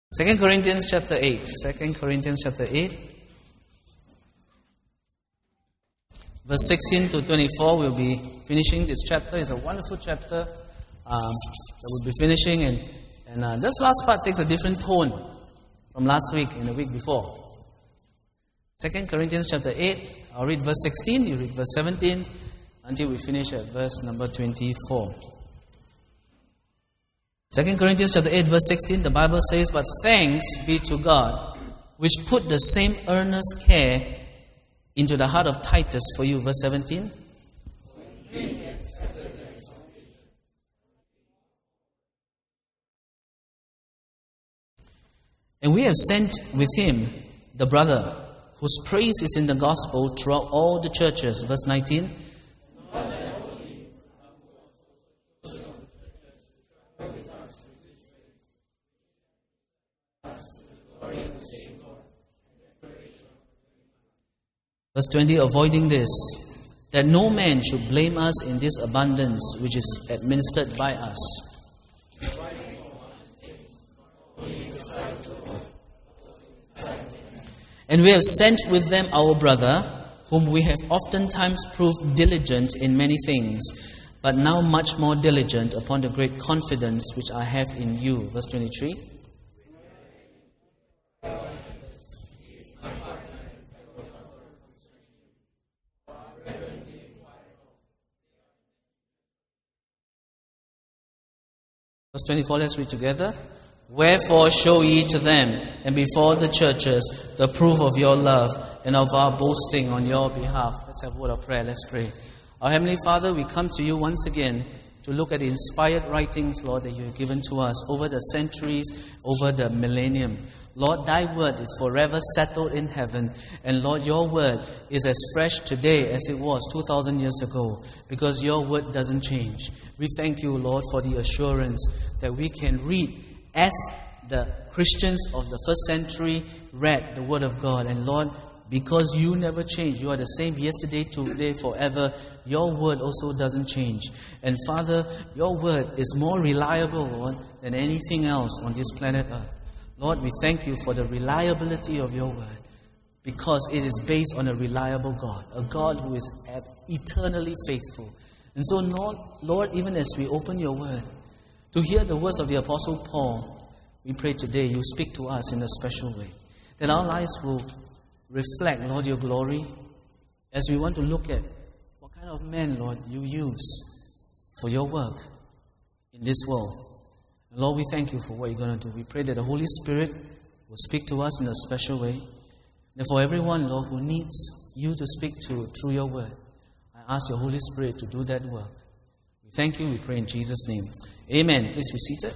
2 Corinthians chapter 8. 2 Corinthians chapter 8. Verse 16 to 24, we'll be finishing this chapter. It's a wonderful chapter that we'll be finishing. And this last part takes a different tone from last week and the week before. 2 Corinthians chapter 8, I'll read verse 16, you read verse 17, until we finish at verse number 24. 2 Corinthians chapter 8, verse 16, the Bible says, "But thanks be to God, which put the same earnest care into the heart of Titus for you." Verse 17. "And we have sent with him the brother, whose praise is in the gospel throughout all the churches." Verse 19. Verse 20, "Avoiding this, that no man should blame us in this abundance which is administered by us." "And we have sent with them our brother, whom we have oftentimes proved diligent in many things, but now much more diligent upon the great confidence which I have in you." Verse 23. Verse 24, let's read together. "Wherefore show ye to them and before the churches the proof of your love and of our boasting on your behalf." Let's have a word of prayer. Let's pray. Our Heavenly Father, we come to you once again to look at the inspired writings, Lord, that you have given to us over the centuries, over the millennium. Lord, thy word is forever settled in heaven. And Lord, your word is as fresh today as it was 2,000 years ago, because your word doesn't change. We thank you, Lord, for the assurance that we can read as the Christians of the first century read the word of God. And Lord, because you never change, you are the same yesterday, today, forever, your word also doesn't change. And Father, your word is more reliable, Lord, than anything else on this planet Earth. Lord, we thank you for the reliability of your word, because it is based on a reliable God, a God who is eternally faithful. And so, Lord, even as we open your word, to hear the words of the Apostle Paul, we pray today you speak to us in a special way, that our lives will reflect, Lord, your glory, as we want to look at what kind of man, Lord, you use for your work in this world. And Lord, we thank you for what you're going to do. We pray that the Holy Spirit will speak to us in a special way. And for everyone, Lord, who needs you to speak to through your word, I ask your Holy Spirit to do that work. We thank you, we pray in Jesus' name. Amen. Please be seated.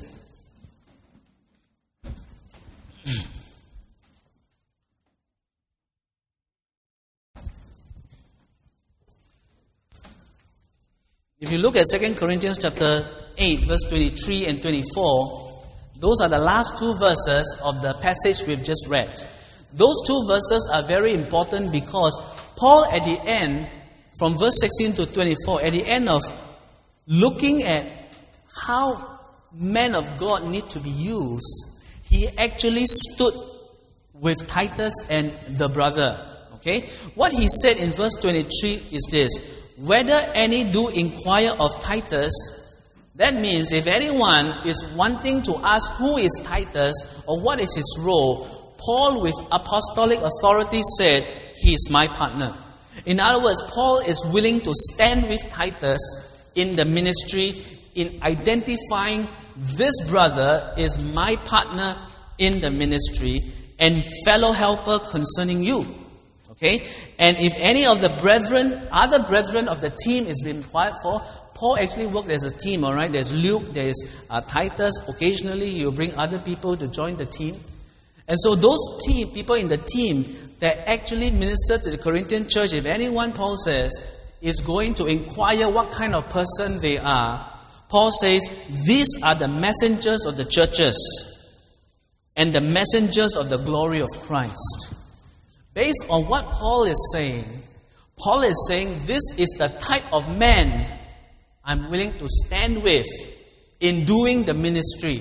If you look at 2 Corinthians chapter 8, verse 23 and 24, those are the last two verses of the passage we've just read. Those two verses are very important because Paul at the end, from verse 16 to 24, at the end of looking at how men of God need to be used, he actually stood with Titus and the brother. Okay? What he said in verse 23 is this: "Whether any do inquire of Titus," that means if anyone is wanting to ask who is Titus or what is his role, Paul with apostolic authority said, "He is my partner." In other words, Paul is willing to stand with Titus in the ministry in identifying this brother is my partner in the ministry and fellow helper concerning you. Okay? And if any of the other brethren of the team is being inquired for, Paul actually worked as a team, all right? There's Luke, there's Titus. Occasionally, he will bring other people to join the team. And so those people in the team that actually minister to the Corinthian church, if anyone, Paul says, is going to inquire what kind of person they are, Paul says, these are the messengers of the churches and the messengers of the glory of Christ. Based on what Paul is saying this is the type of man I'm willing to stand with in doing the ministry.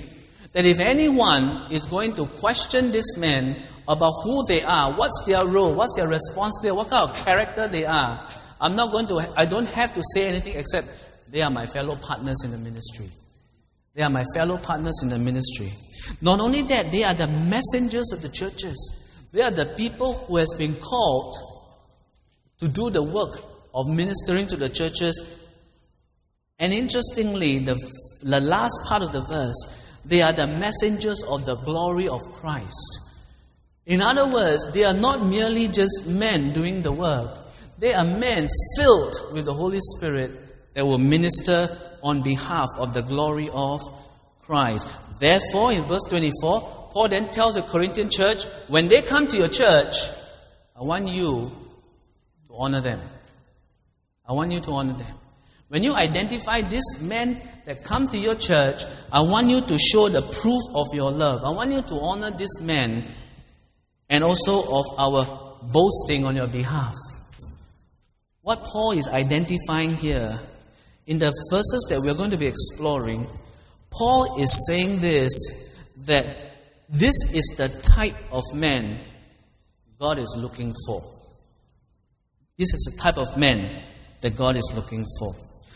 that if anyone is going to question these men about who they are, what's their role, what's their responsibility, what kind of character they are, I don't have to say anything except they are my fellow partners in the ministry. They are my fellow partners in the ministry. Not only that, they are the messengers of the churches. They are the people who has been called to do the work of ministering to the churches. And interestingly, the last part of the verse, they are the messengers of the glory of Christ. In other words, they are not merely just men doing the work. They are men filled with the Holy Spirit that will minister on behalf of the glory of Christ. Therefore, in verse 24, Paul then tells the Corinthian church, when they come to your church, I want you to honor them. I want you to honor them. When you identify these men that come to your church, I want you to show the proof of your love. I want you to honor these men and also of our boasting on your behalf. What Paul is identifying here, in the verses that we're going to be exploring, Paul is saying that this is the type of man God is looking for. This is the type of man that God is looking for.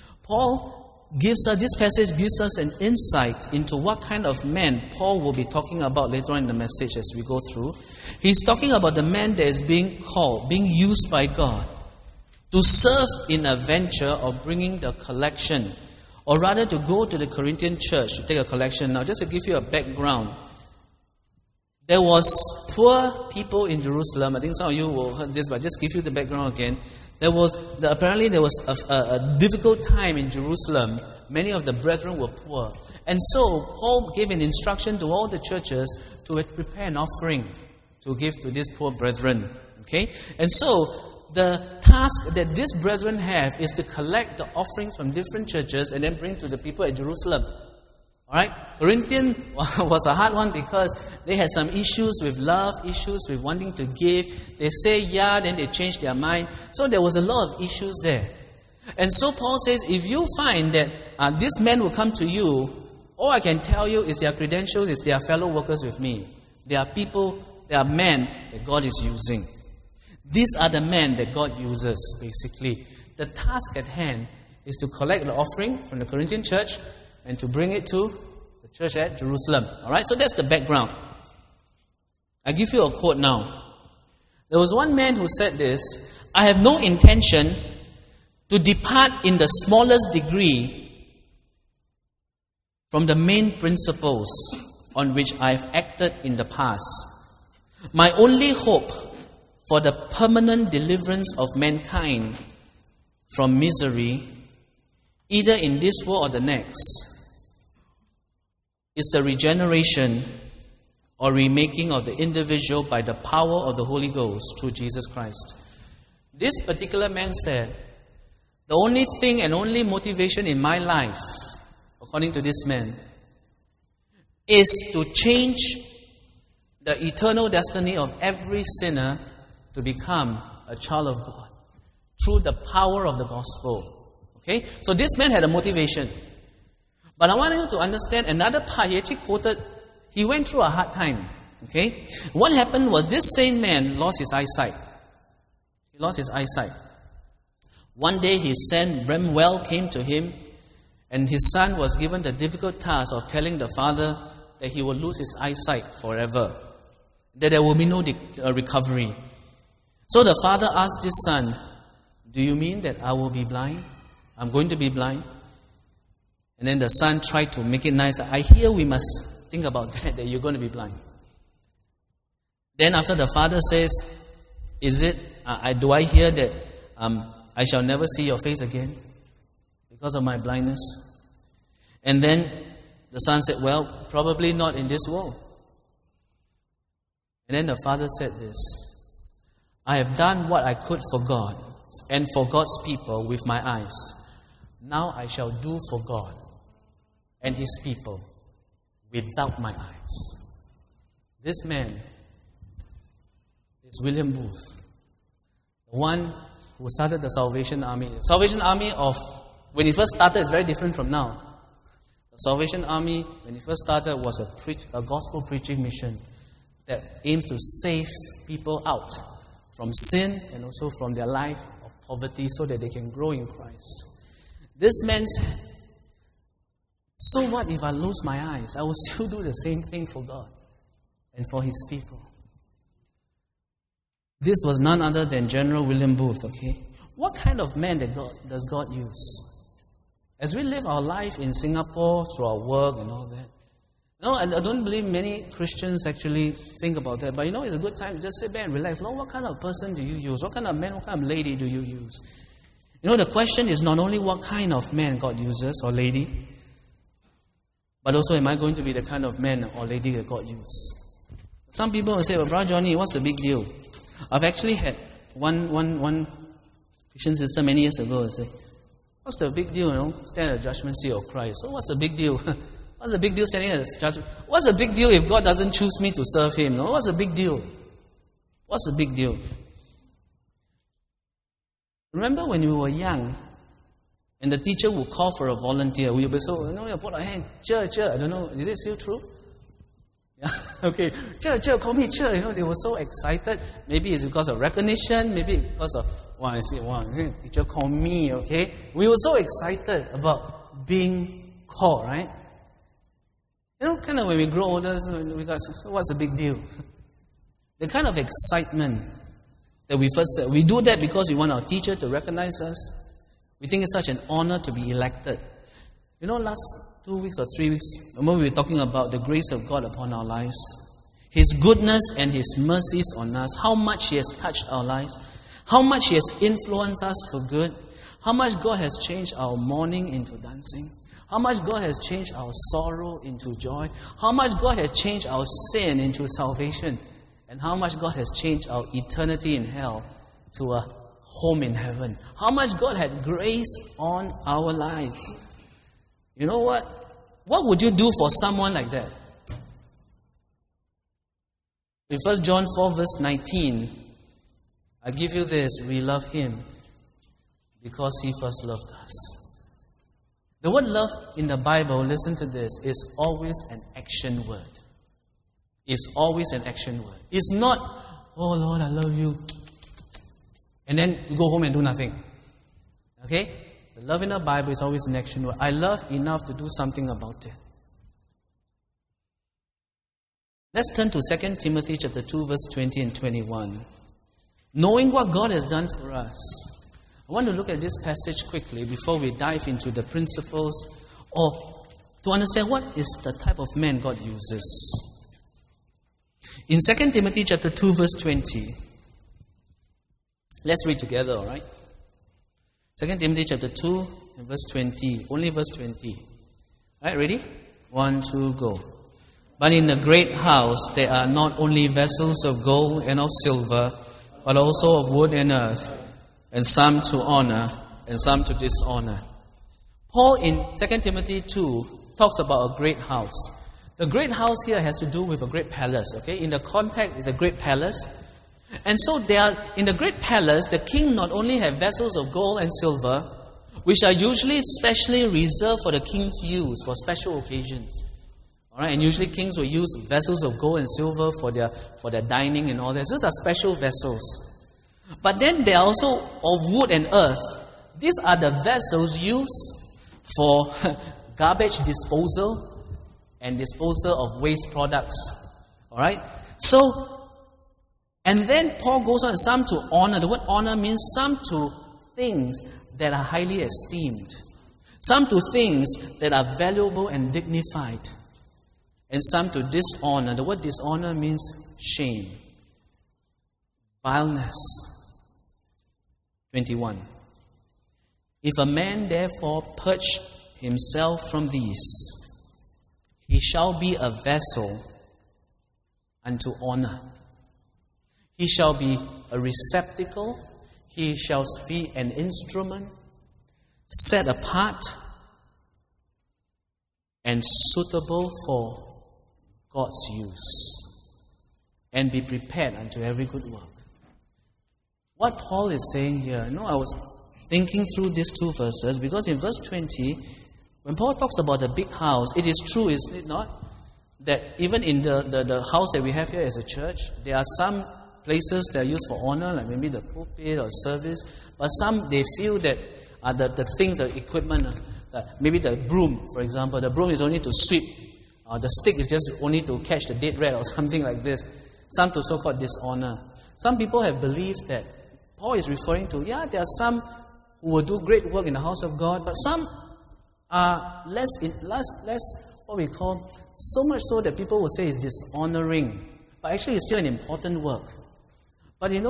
This passage gives us an insight into what kind of man Paul will be talking about later on in the message as we go through. He's talking about the man that is being called, being used by God to serve in a venture of bringing the collection, or rather to go to the Corinthian church to take a collection. Now, just to give you a background, there was poor people in Jerusalem. I think some of you will heard this, but just give you the background again. Apparently there was a difficult time in Jerusalem. Many of the brethren were poor. And so Paul gave an instruction to all the churches to prepare an offering to give to these poor brethren. Okay? And so the task that these brethren have is to collect the offerings from different churches and then bring to the people at Jerusalem. Alright? Corinthian was a hard one because they had some issues with love, issues with wanting to give. They say yeah, then they change their mind. So there was a lot of issues there. And so Paul says, if you find that this man will come to you, all I can tell you is their credentials, is they are fellow workers with me. They are people, they are men that God is using. These are the men that God uses, basically. The task at hand is to collect the offering from the Corinthian church and to bring it to the church at Jerusalem. Alright, so that's the background. I give you a quote now. There was one man who said this: I have no intention to depart in the smallest degree from the main principles on which I have acted in the past. My only hope for the permanent deliverance of mankind from misery, either in this world or the next, is the regeneration or remaking of the individual by the power of the Holy Ghost through Jesus Christ. This particular man said, the only thing and only motivation in my life, according to this man, is to change the eternal destiny of every sinner to become a child of God through the power of the gospel. Okay? So this man had a motivation. But I want you to understand another part. He actually quoted, he went through a hard time. Okay? What happened was this same man lost his eyesight. He lost his eyesight. One day his son Bramwell came to him, and his son was given the difficult task of telling the father that he will lose his eyesight forever, that there will be no recovery. So the father asked his son, do you mean that I will be blind? I'm going to be blind? And then the son tried to make it nice. I hear we must think about that you're going to be blind. Then after the father says, do I hear that I shall never see your face again because of my blindness? And then the son said, well, probably not in this world. And then the father said this: I have done what I could for God and for God's people with my eyes. Now I shall do for God and His people without my eyes. This man is William Booth, the one who started the Salvation Army. Salvation Army of, when it first started, is very different from now. The Salvation Army, when it first started, was a gospel preaching mission that aims to save people out from sin and also from their life of poverty so that they can grow in Christ. This man said, so what if I lose my eyes? I will still do the same thing for God and for His people. This was none other than General William Booth, okay? What kind of man does God use? As we live our life in Singapore through our work and all that, no, I don't believe many Christians actually think about that. But it's a good time to just sit back and relax. Lord, what kind of person do you use? What kind of man, what kind of lady do you use? The question is not only what kind of man God uses or lady, but also am I going to be the kind of man or lady that God uses? Some people will say, well, Brother Johnny, what's the big deal? I've actually had one Christian sister many years ago say, what's the big deal, stand at the judgment seat of Christ. So what's the big deal? What's the big deal standing at the judgment? What's the big deal if God doesn't choose me to serve Him? No, what's the big deal? What's the big deal? Remember when we were young, and the teacher would call for a volunteer, we would be so, you put our hand, church, I don't know, is it still true? Yeah, okay, church, call me church. They were so excited. Maybe it's because of recognition, maybe because of, teacher called me, okay? We were so excited about being called, right? Kind of when we grow older, we got, so what's the big deal? The kind of excitement that we first said, we do that because we want our teacher to recognize us. We think it's such an honor to be elected. Last 2 weeks or 3 weeks, remember we were talking about the grace of God upon our lives. His goodness and His mercies on us. How much He has touched our lives. How much He has influenced us for good. How much God has changed our mourning into dancing. How much God has changed our sorrow into joy. How much God has changed our sin into salvation. And how much God has changed our eternity in hell to a home in heaven. How much God had grace on our lives. You know what? What would you do for someone like that? In 1 John 4 verse 19, I give you this, we love Him because He first loved us. The word love in the Bible, listen to this, is always an action word. It's always an action word. It's not, oh Lord, I love you, and then you go home and do nothing. Okay? The love in the Bible is always an action word. I love enough to do something about it. Let's turn to 2 Timothy chapter 2, verse 20 and 21. Knowing what God has done for us, I want to look at this passage quickly before we dive into the principles or to understand what is the type of man God uses. In 2 Timothy chapter 2, verse 20, let's read together, all right? 2 Timothy chapter 2 and verse 20, only verse 20. All right, ready? 1, 2, go. But in the great house there are not only vessels of gold and of silver, but also of wood and earth, and some to honor and some to dishonor. Paul in 2 Timothy 2 talks about a great house. The great house here has to do with a great palace, okay? In the context, it's a great palace. And so in the great palace, the king not only had vessels of gold and silver, which are usually specially reserved for the king's use for special occasions. All right, and usually kings will use vessels of gold and silver for their dining and all that. Those are special vessels. But then there are also of wood and earth. These are the vessels used for garbage disposal and disposal of waste products. All right? So, and then Paul goes on, some to honor. The word honor means some to things that are highly esteemed. Some to things that are valuable and dignified. And some to dishonor. The word dishonor means shame, vileness. 21. If a man therefore purge himself from these, he shall be a vessel unto honor. He shall be a receptacle. He shall be an instrument set apart and suitable for God's use, and be prepared unto every good work. What Paul is saying here, I was thinking through these two verses, because in verse 20, When Paul talks about the big house, it is true, is it not? That even in the house that we have here as a church, there are some places that are used for honor, like maybe the pulpit or service, but some they feel that the things, the equipment, maybe the broom, for example, the broom is only to sweep, the stick is just only to catch the dead rat or something like this. Some to so-called dishonor. Some people have believed that Paul is referring to, there are some who will do great work in the house of God, but some are less, what we call, so much so that people will say is dishonoring. But actually it's still an important work. But in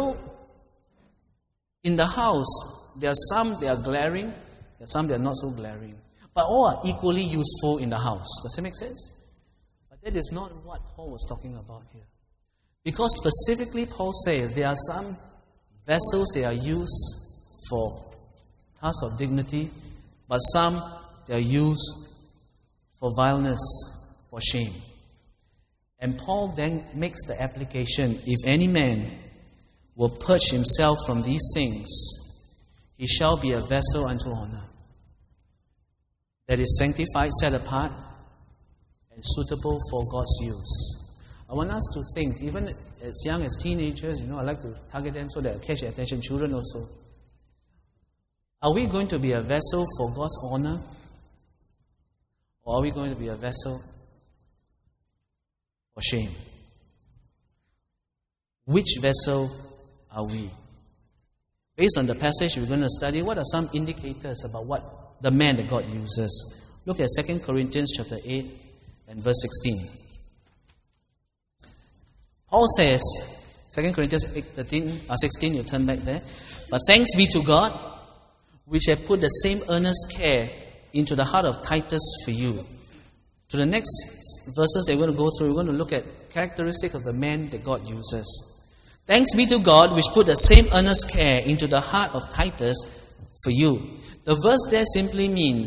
the house, there are some that are glaring, there are some that are not so glaring. But all are equally useful in the house. Does that make sense? But that is not what Paul was talking about here. Because specifically Paul says there are some vessels that are used for tasks of dignity, but some that are used for vileness, for shame. And Paul then makes the application, if any man will purge himself from these things, he shall be a vessel unto honor, that is sanctified, set apart, and suitable for God's use. I want us to think, even as young as teenagers, I like to target them so that I catch their attention, children also. Are we going to be a vessel for God's honor? Or are we going to be a vessel for shame? Which vessel are we? Based on the passage we're going to study, what are some indicators about what the man that God uses? Look at 2 Corinthians chapter 8 and verse 16. Paul says, 2 Corinthians 16, you turn back there. But thanks be to God, which have put the same earnest care into the heart of Titus for you. To the next verses that we're going to go through, we're going to look at characteristics of the man that God uses. Thanks be to God, which put the same earnest care into the heart of Titus for you. The verse there simply means,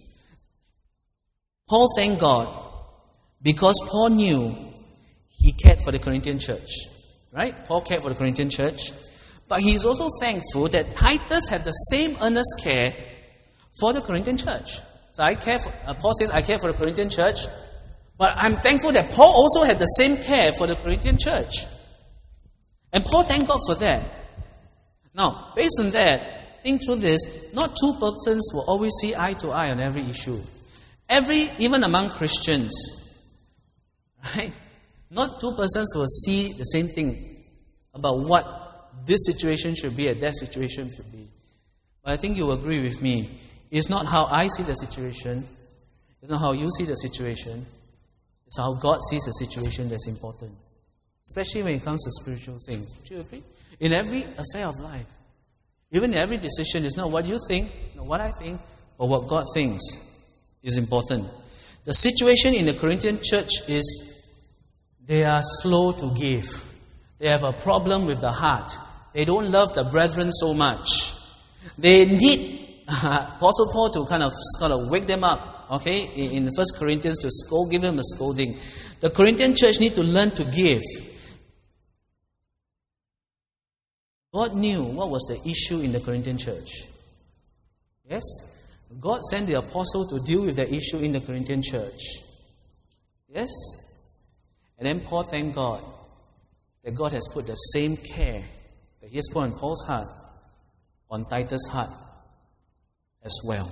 Paul thanked God because Paul knew he cared for the Corinthian church. Right? Paul cared for the Corinthian church. But he's also thankful that Titus had the same earnest care for the Corinthian church. So Paul says, I care for the Corinthian church, but I'm thankful that Paul also had the same care for the Corinthian church. And Paul thanked God for that. Now, based on that, think through this, not two persons will always see eye to eye on every issue. Even among Christians, right? Not two persons will see the same thing about what this situation should be and that situation should be. But I think you will agree with me. It's not how I see the situation. It's not how you see the situation. It's how God sees the situation that's important. Especially when it comes to spiritual things. Would you agree? In every affair of life. Even in every decision, it's not what you think, not what I think, but what God thinks is important. The situation in the Corinthian church is they are slow to give. They have a problem with the heart. They don't love the brethren so much. They need Apostle Paul to kind of wake them up, okay, in 1 Corinthians to give them a scolding. The Corinthian church need to learn to give. God knew what was the issue in the Corinthian church. Yes? God sent the apostle to deal with the issue in the Corinthian church. Yes? And then Paul thanked God that God has put the same care that he has put on Paul's heart on Titus' heart as well.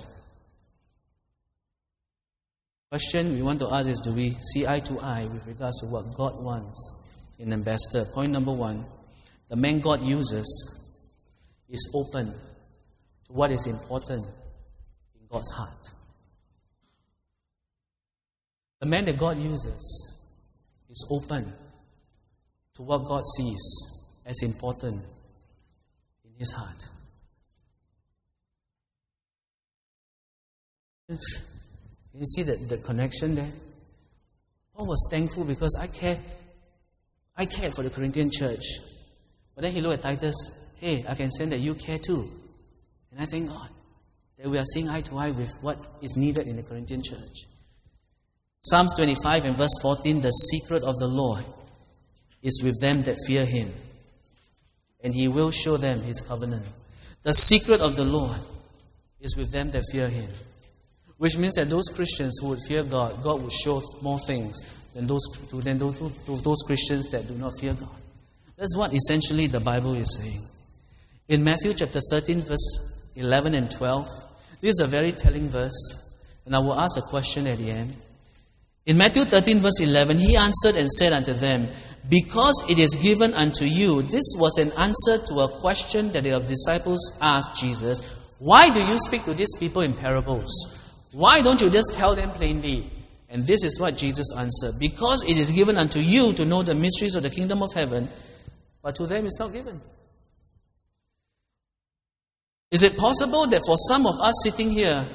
Question we want to ask is, do we see eye to eye with regards to what God wants in an ambassador? Point number one, the man God uses is open to what is important in God's heart. The man that God uses is open to what God sees as important in his heart. You see the connection there? Paul was thankful because I cared for the Corinthian church. But then he looked at Titus, hey, I can sense that you care too. And I thank God that we are seeing eye to eye with what is needed in the Corinthian church. Psalms 25 and verse 14, the secret of the Lord is with them that fear him, and he will show them his covenant. The secret of the Lord is with them that fear him. Which means that those Christians who would fear God, God would show more things than those Christians that do not fear God. That's what essentially the Bible is saying. In Matthew chapter 13, verse 11 and 12, this is a very telling verse, and I will ask a question at the end. In Matthew 13, verse 11, he answered and said unto them, because it is given unto you. This was an answer to a question that the disciples asked Jesus. Why do you speak to these people in parables? Why don't you just tell them plainly? And this is what Jesus answered. Because it is given unto you to know the mysteries of the kingdom of heaven, but to them it's not given. Is it possible that for some of us sitting here,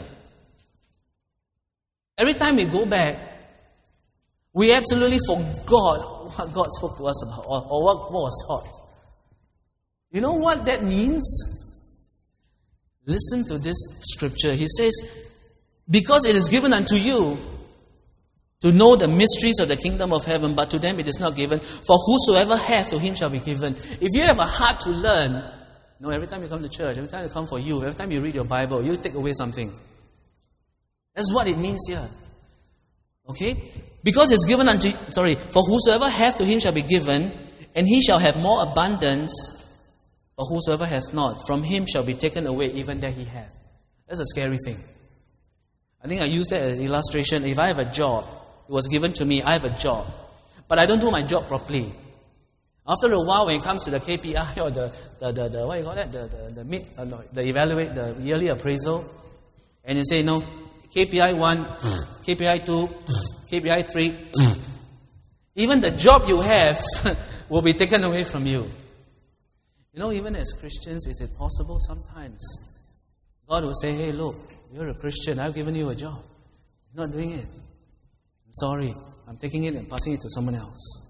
every time we go back, we absolutely forgot what God spoke to us about or what was taught? You know what that means? Listen to this scripture. He says, because it is given unto you to know the mysteries of the kingdom of heaven, but to them it is not given. For whosoever hath, to him shall be given. If you have a heart to learn, every time you come to church, every time you come for you, every time you read your Bible, you take away something. That's what it means here. Okay? Because it's given unto, for whosoever hath, to him shall be given, and he shall have more abundance. But whosoever hath not, from him shall be taken away even that he hath. That's a scary thing. I think I used that as an illustration. If I have a job, it was given to me, I have a job, but I don't do my job properly. After a while, when it comes to the KPI or the what you call that, the yearly appraisal, and you say, no, KPI 1, KPI 2, KPI 3, even the job you have will be taken away from you. Even as Christians, is it possible sometimes God will say, hey, look, you're a Christian, I've given you a job. You're not doing it. I'm sorry. I'm taking it and passing it to someone else.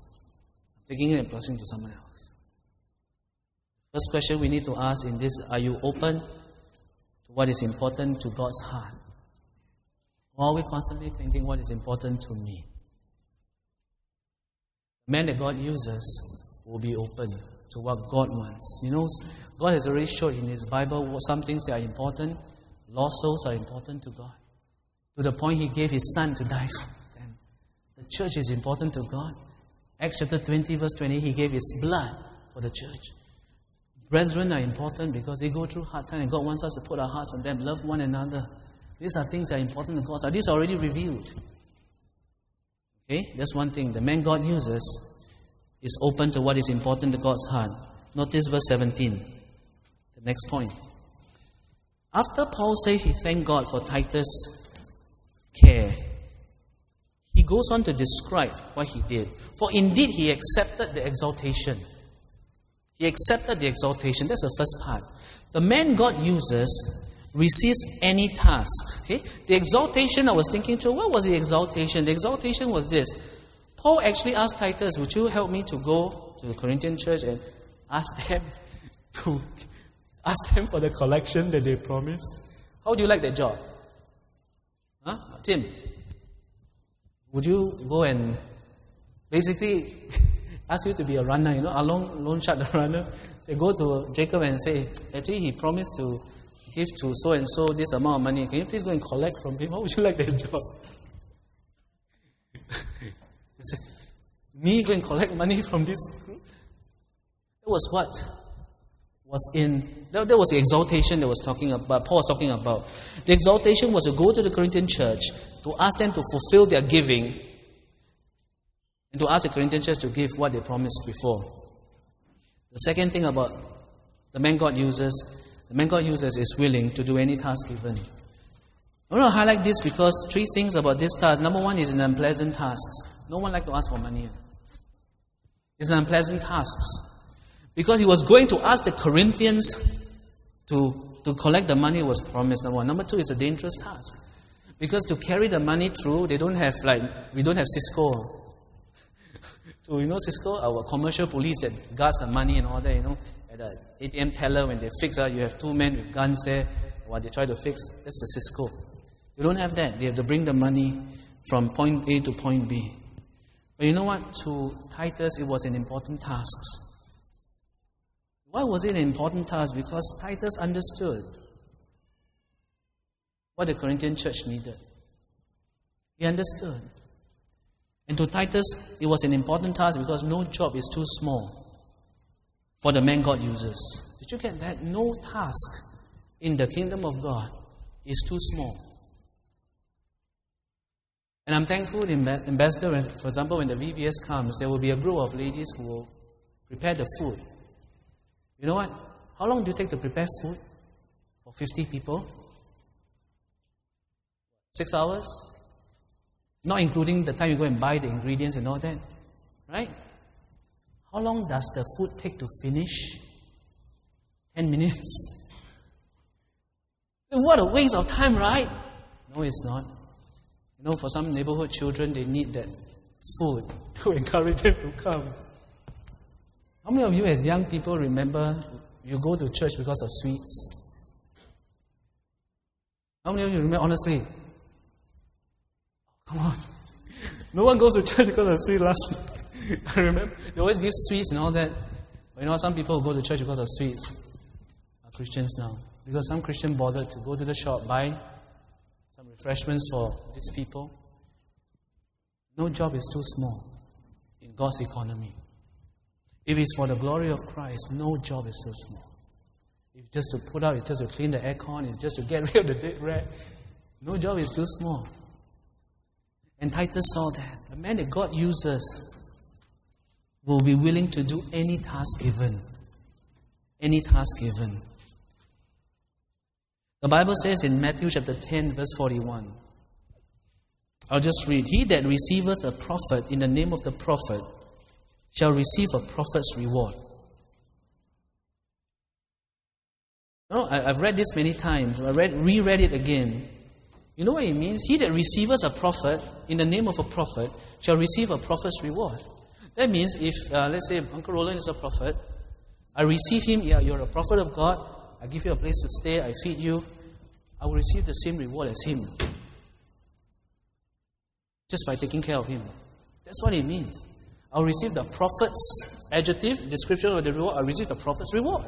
First question we need to ask in this, are you open to what is important to God's heart? Or are we constantly thinking what is important to me? The man that God uses will be open to what God wants. God has already showed in His Bible some things that are important. Lost souls are important to God. To the point He gave His Son to die for them. The church is important to God. Acts chapter 20, verse 20, He gave His blood for the church. Brethren are important because they go through hard times and God wants us to put our hearts on them, love one another. These are things that are important to God. So these are already revealed. Okay, that's one thing. The man God uses is open to what is important to God's heart. Notice verse 17. The next point. After Paul says he thanked God for Titus' care, he goes on to describe what he did. For indeed he accepted the exaltation. That's the first part. The man God uses receives any task. Okay? The exaltation, I was thinking through, what was the exaltation? The exaltation was this. Paul actually asked Titus, would you help me to go to the Corinthian church and ask them for the collection that they promised? How do you like that job? Tim, would you go and basically ask you to be a runner, a loan shark, the runner? Say, go to Jacob and say, actually he promised to give to so-and-so this amount of money. Can you please go and collect from him? How would you like that job? He said, me go and collect money from this group? That was what was that was the exaltation that was talking about. Paul was talking about. The exaltation was to go to the Corinthian church to ask them to fulfill their giving and to ask the Corinthian church to give what they promised before. The second thing about the man God uses is willing to do any task given. I want to highlight this because three things about this task. Number one is an unpleasant task. No one likes to ask for money. It's an unpleasant task. Because he was going to ask the Corinthians to collect the money was promised, number one. Number two, it's a dangerous task. Because to carry the money through, we don't have Cisco. So, Cisco, our commercial police that guards the money and all that, at the ATM teller when they fix you have two men with guns there while they try to fix. That's the Cisco. You don't have that. They have to bring the money from point A to point B. But you know what? To Titus, it was an important task. Why was it an important task? Because Titus understood what the Corinthian church needed. He understood. And to Titus, it was an important task because no job is too small for the man God uses. Did you get that? No task in the kingdom of God is too small. And I'm thankful in Ambassador, for example, when the VBS comes, there will be a group of ladies who will prepare the food. You know what? How long do you take to prepare food for 50 people? 6 hours? Not including the time you go and buy the ingredients and all that. Right? How long does the food take to finish? 10 minutes? What a waste of time, right? No, it's not. You know, for some neighborhood children, they need that food to encourage them to come. How many of you as young people remember you go to church because of sweets? How many of you remember, honestly? Come on. No one goes to church because of sweets last week. I remember. They always give sweets and all that. But you know, some people who go to church because of sweets are Christians now. Because some Christian bothered to go to the shop, buy some refreshments for these people. No job is too small in God's economy. If it's for the glory of Christ, no job is too small. If it's just to put out, it's just to clean the aircon, it's just to get rid of the dead rat, no job is too small. And Titus saw that. The man that God uses will be willing to do any task given. Any task given. The Bible says in Matthew chapter 10, verse 41. I'll just read. He that receiveth a prophet in the name of the prophet shall receive a prophet's reward. No, I've read this many times. I reread it again. You know what it means? He that receiveth a prophet in the name of a prophet shall receive a prophet's reward. That means if, let's say, Uncle Roland is a prophet, I receive him, yeah, you're a prophet of God, I give you a place to stay, I feed you, I will receive the same reward as him. Just by taking care of him. That's what it means. I'll receive the prophet's adjective, description of the reward, I'll receive the prophet's reward.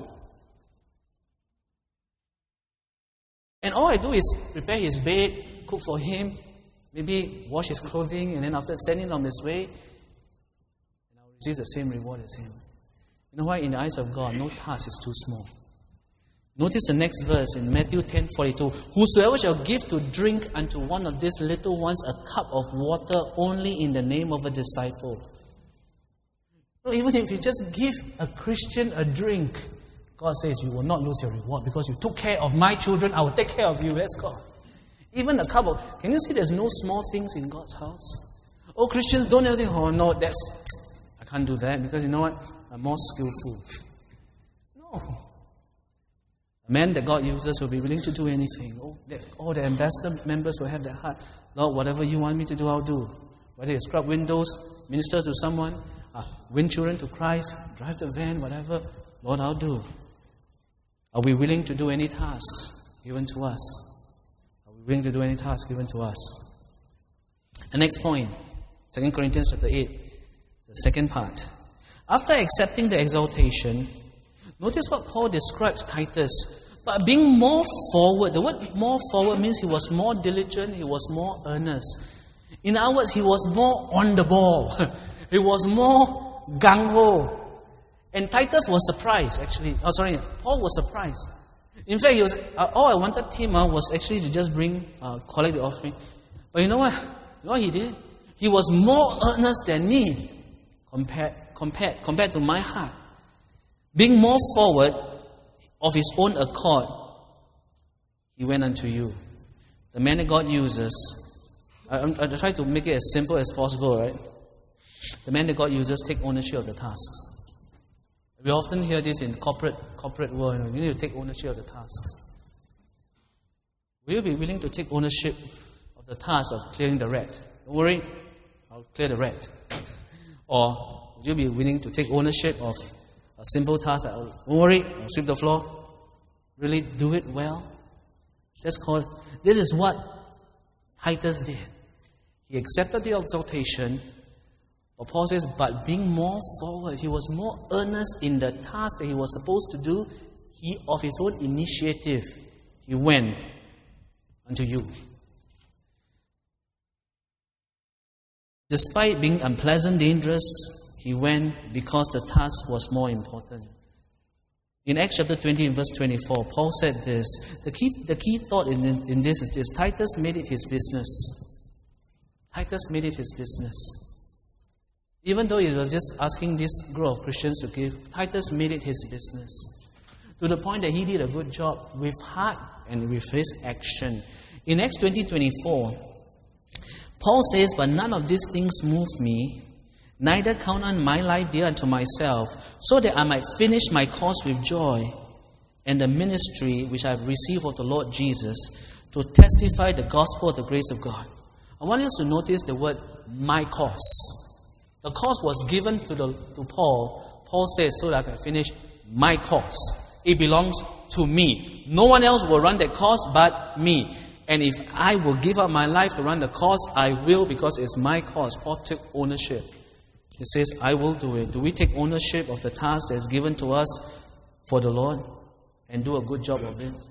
And all I do is prepare his bed, cook for him, maybe wash his clothing, and then after send him on his way, and I'll receive the same reward as him. You know why? In the eyes of God, no task is too small. Notice the next verse in Matthew 10:42. Whosoever shall give to drink unto one of these little ones a cup of water only in the name of a disciple. No, even if you just give a Christian a drink, God says you will not lose your reward because you took care of my children, I will take care of you. Let's go. Even a cup of... Can you see there's no small things in God's house? Oh, Christians, don't ever think, oh no, I can't do that because you know what? I'm more skillful. No. A man that God uses will be willing to do anything. The ambassador members will have that heart. Lord, whatever you want me to do, I'll do. Whether you scrub windows, minister to someone, win children to Christ, drive the van, whatever, Lord, I'll do. Are we willing to do any task given to us? Are we willing to do any task given to us? The next point, 2 Corinthians chapter 8, the second part. After accepting the exaltation, notice what Paul describes Titus. But being more forward, the word more forward means he was more diligent, he was more earnest. In other words, he was more on the ball. He was more gung-ho. And Titus was surprised, actually. Paul was surprised. In fact, he was, all I wanted him was actually to just collect the offering. But you know what? You know what he did? He was more earnest than me compared to my heart. Being more forward of his own accord, he went unto you. The man that God uses, I try to make it as simple as possible, right? The man that God uses take ownership of the tasks. We often hear this in corporate world. You need to take ownership of the tasks. Will you be willing to take ownership of the task of clearing the rat? Don't worry, I'll clear the rat. Or would you be willing to take ownership of a simple task like, don't worry, I'll sweep the floor? Really do it well? This is what Titus did. He accepted the exaltation. But Paul says, but being more forward, he was more earnest in the task that he was supposed to do. He, of his own initiative, he went unto you. Despite being unpleasant, dangerous, he went because the task was more important. In Acts chapter 20 and verse 24, Paul said this. The key thought in this is this. Titus made it his business. Titus made it his business. Even though he was just asking this group of Christians to give, Titus made it his business. To the point that he did a good job with heart and with his action. In Acts 20:24, Paul says, "But none of these things move me, neither count on my life dear unto myself, so that I might finish my course with joy, and the ministry which I have received of the Lord Jesus, to testify the gospel of the grace of God." I want us to notice the word "my course." The course was given to Paul. Paul says, so that I can finish my course. It belongs to me. No one else will run that course but me. And if I will give up my life to run the course, I will, because it's my course. Paul took ownership. He says, I will do it. Do we take ownership of the task that is given to us for the Lord and do a good job of it?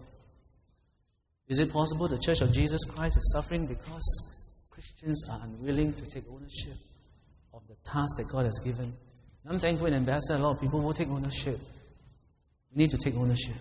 Is it possible the Church of Jesus Christ is suffering because Christians are unwilling to take ownership of the task that God has given? And I'm thankful in Ambassador, a lot of people will take ownership. We need to take ownership.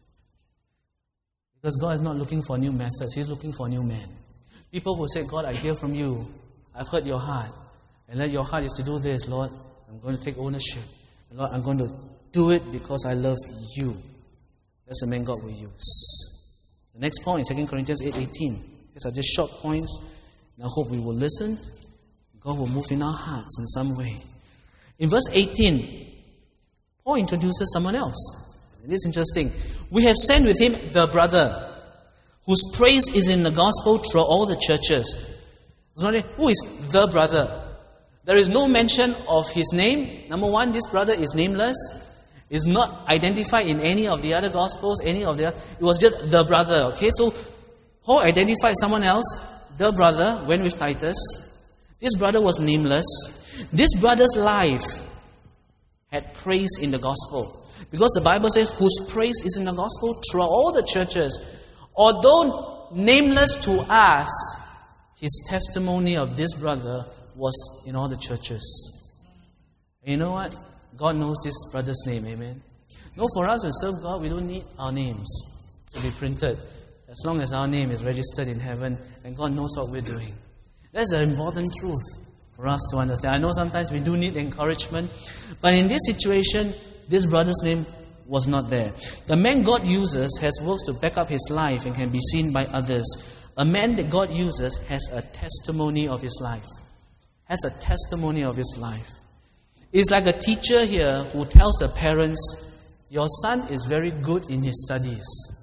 Because God is not looking for new methods. He's looking for new men. People will say, God, I hear from you. I've heard your heart. And that your heart is to do this, Lord. I'm going to take ownership. And Lord, I'm going to do it because I love you. That's the man God will use. The next point, 2 Corinthians 8:18. These are just short points. And I hope we will listen. God will move in our hearts in some way. In verse 18, Paul introduces someone else. It is interesting. We have sent with him the brother, whose praise is in the gospel through all the churches. Who is the brother? There is no mention of his name. Number one, this brother is nameless. Is not identified in any of the other gospels. It was just the brother. Okay, so Paul identified someone else. The brother went with Titus. This brother was nameless. This brother's life had praise in the gospel. Because the Bible says, whose praise is in the gospel throughout all the churches. Although nameless to us, his testimony of this brother was in all the churches. And you know what? God knows this brother's name, amen? No, for us to serve God, we don't need our names to be printed. As long as our name is registered in heaven, and God knows what we're doing. That's an important truth for us to understand. I know sometimes we do need encouragement, but in this situation, this brother's name was not there. The man God uses has works to back up his life and can be seen by others. A man that God uses has a testimony of his life. Has a testimony of his life. It's like a teacher here who tells the parents, your son is very good in his studies.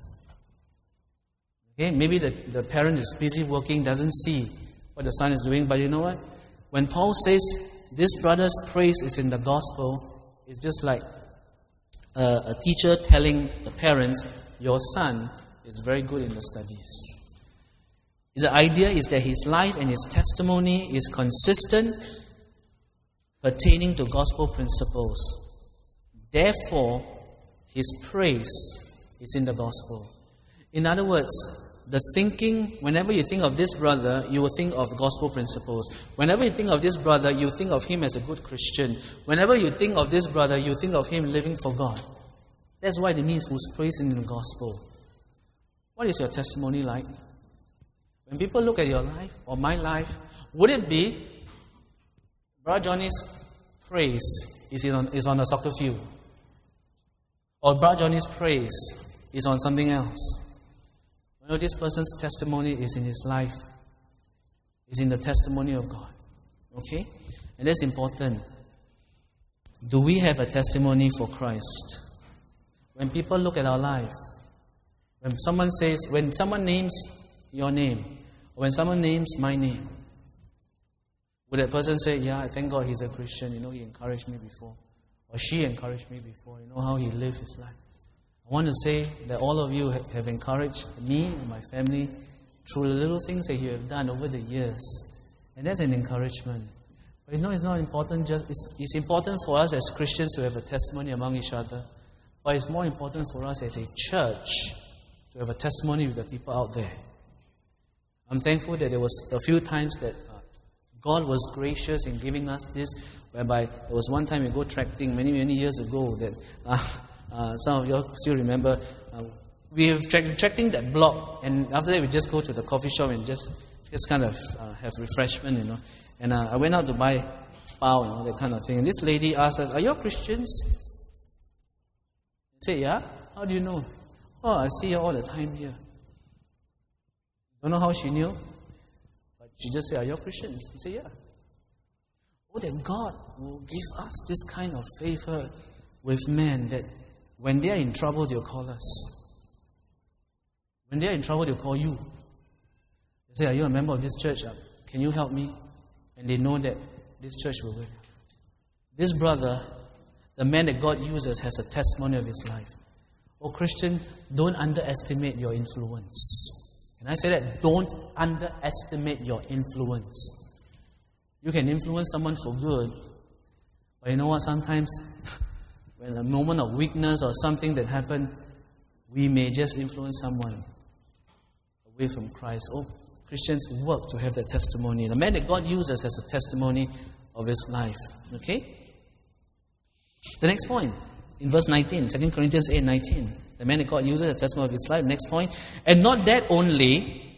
Okay, maybe the parent is busy working, doesn't see what the son is doing, but you know what? When Paul says this brother's praise is in the gospel, it's just like a teacher telling the parents, your son is very good in the studies. The idea is that his life and his testimony is consistent, pertaining to gospel principles. Therefore, his praise is in the gospel. In other words, the thinking, whenever you think of this brother, you will think of gospel principles. Whenever you think of this brother, you think of him as a good Christian. Whenever you think of this brother, you think of him living for God. That's why it means who's praising in the gospel. What is your testimony like? When people look at your life or my life, would it be Brother Johnny's praise is on a soccer field? Or Brother Johnny's praise is on something else? You know, this person's testimony is in his life. Is in the testimony of God. Okay? And that's important. Do we have a testimony for Christ? When people look at our life, when someone names your name, or when someone names my name, would that person say, yeah, I thank God he's a Christian, he encouraged me before. Or she encouraged me before, how he lived his life. I want to say that all of you have encouraged me and my family through the little things that you have done over the years. And that's an encouragement. But it's not important, it's important for us as Christians to have a testimony among each other. But it's more important for us as a church to have a testimony with the people out there. I'm thankful that there was a few times that God was gracious in giving us this, whereby there was one time we go trekking many years ago that some of you all still remember. We were trekking that block, and after that we just go to the coffee shop and just kind of have refreshment, And I went out to buy pao and all that kind of thing. And this lady asked us, "Are you all Christians?" I said, "Yeah." "How do you know?" "Oh, I see you all the time here." Don't know how she knew, but she just said, "Are you all Christians?" I said, "Yeah." Oh, that God will give us this kind of favor with men, that when they are in trouble, they'll call us. When they are in trouble, they'll call you. They say, "Are you a member of this church? Can you help me?" And they know that this church will win. This brother, the man that God uses, has a testimony of his life. Oh, Christian, don't underestimate your influence. And I say that, don't underestimate your influence. You can influence someone for good, but you know what? Sometimes, when a moment of weakness or something that happened, we may just influence someone away from Christ. Oh, Christians work to have that testimony. The man that God uses has a testimony of his life. Okay? The next point, in verse 19, 2 Corinthians 8:19. The man that God uses has a testimony of his life. Next point. And not that only,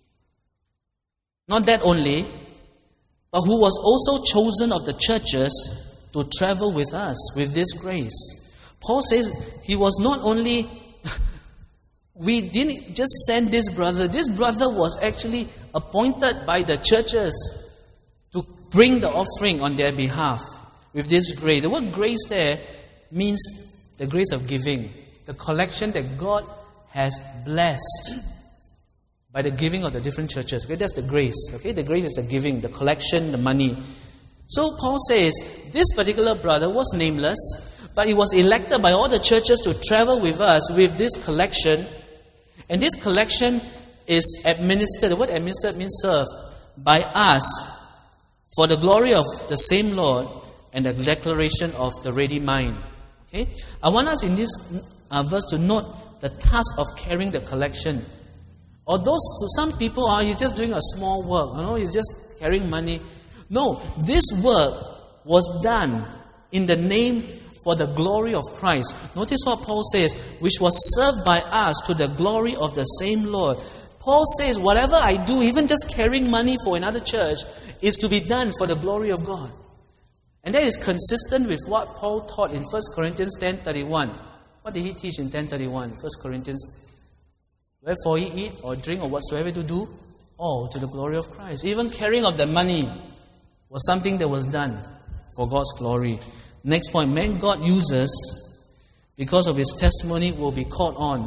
but who was also chosen of the churches to travel with us with this grace. Paul says he was not only... We didn't just send this brother. This brother was actually appointed by the churches to bring the offering on their behalf with this grace. The word grace there means the grace of giving. The collection that God has blessed by the giving of the different churches. Okay, that's the grace. Okay, the grace is the giving, the collection, the money. So Paul says this particular brother was nameless, but he was elected by all the churches to travel with us with this collection. And this collection is administered, the word administered means served, by us for the glory of the same Lord and the declaration of the ready mind. Okay? I want us in this verse to note the task of carrying the collection. Although to some people, he's just doing a small work, he's just carrying money. No, this work was done in the name for the glory of Christ. Notice what Paul says, which was served by us to the glory of the same Lord. Paul says, whatever I do, even just carrying money for another church, is to be done for the glory of God. And that is consistent with what Paul taught in 1 Corinthians 10:31. What did he teach in 10:31? 1 Corinthians, wherefore ye eat or drink or whatsoever to do, all to the glory of Christ. Even carrying of the money was something that was done for God's glory. Next point, man God uses, because of his testimony, will be called on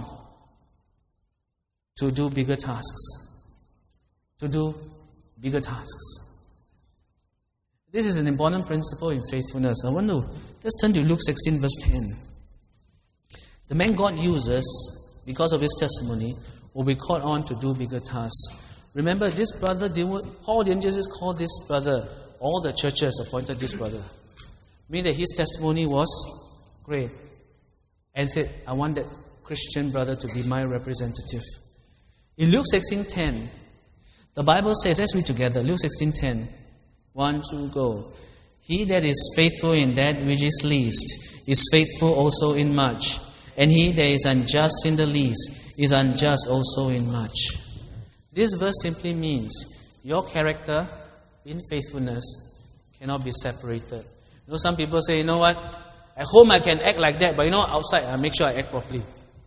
to do bigger tasks. To do bigger tasks. This is an important principle in faithfulness. Let's turn to Luke 16 verse 10. The man God uses, because of his testimony, will be called on to do bigger tasks. Remember, this brother, Paul didn't just call this brother. All the churches appointed this brother. Meaning that his testimony was great. And said, I want that Christian brother to be my representative. In Luke 16:10, the Bible says, let's read together, Luke 16:10. 1, 2, go. He that is faithful in that which is least is faithful also in much. And he that is unjust in the least is unjust also in much. This verse simply means your character in faithfulness cannot be separated. Some people say, you know what? At home I can act like that, but outside I make sure I act properly.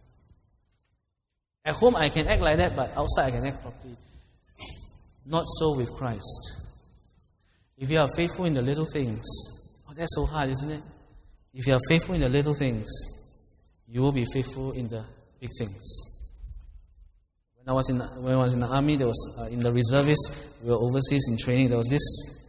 At home I can act like that, but outside I can act properly. Not so with Christ. If you are faithful in the little things, that's so hard, isn't it? If you are faithful in the little things, you will be faithful in the big things. When I was in the army, there was in the reservists, we were overseas in training. There was this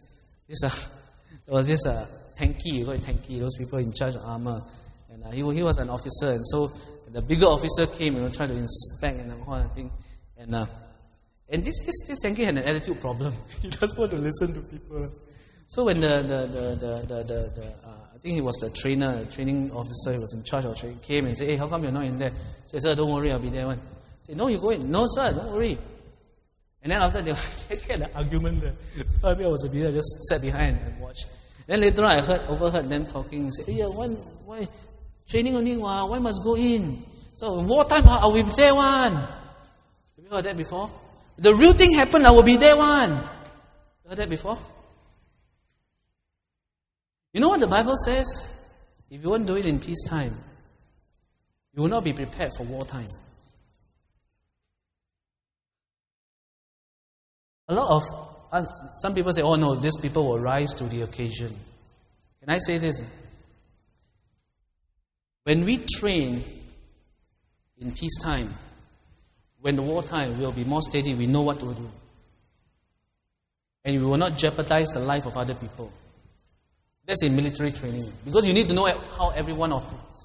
tanky, you call it tanky, those people in charge of armor. And he was an officer, and so the bigger officer came and tried to inspect and all that thing. And this tanky had an attitude problem. He doesn't want to listen to people. So when I think he was the training officer, he was in charge of training, came and said, hey, how come you're not in there? I said, sir, don't worry, I'll be there one. I said, no, you go in. No, sir, don't worry. And then after they had an argument there. So I was a bit, I just sat behind and watched. Then later on, I overheard them talking and said, "Yeah, why training only? Why must go in? So in wartime, I will be there one." Have you heard that before? The real thing happened, I will be there one. You heard that before? You know what the Bible says? If you won't do it in peacetime, you will not be prepared for wartime. Some people say, "Oh no, these people will rise to the occasion." Can I say this? When we train in peacetime, when the wartime, we will be more steady, we know what to do. And we will not jeopardize the life of other people. That's in military training. Because you need to know how everyone operates.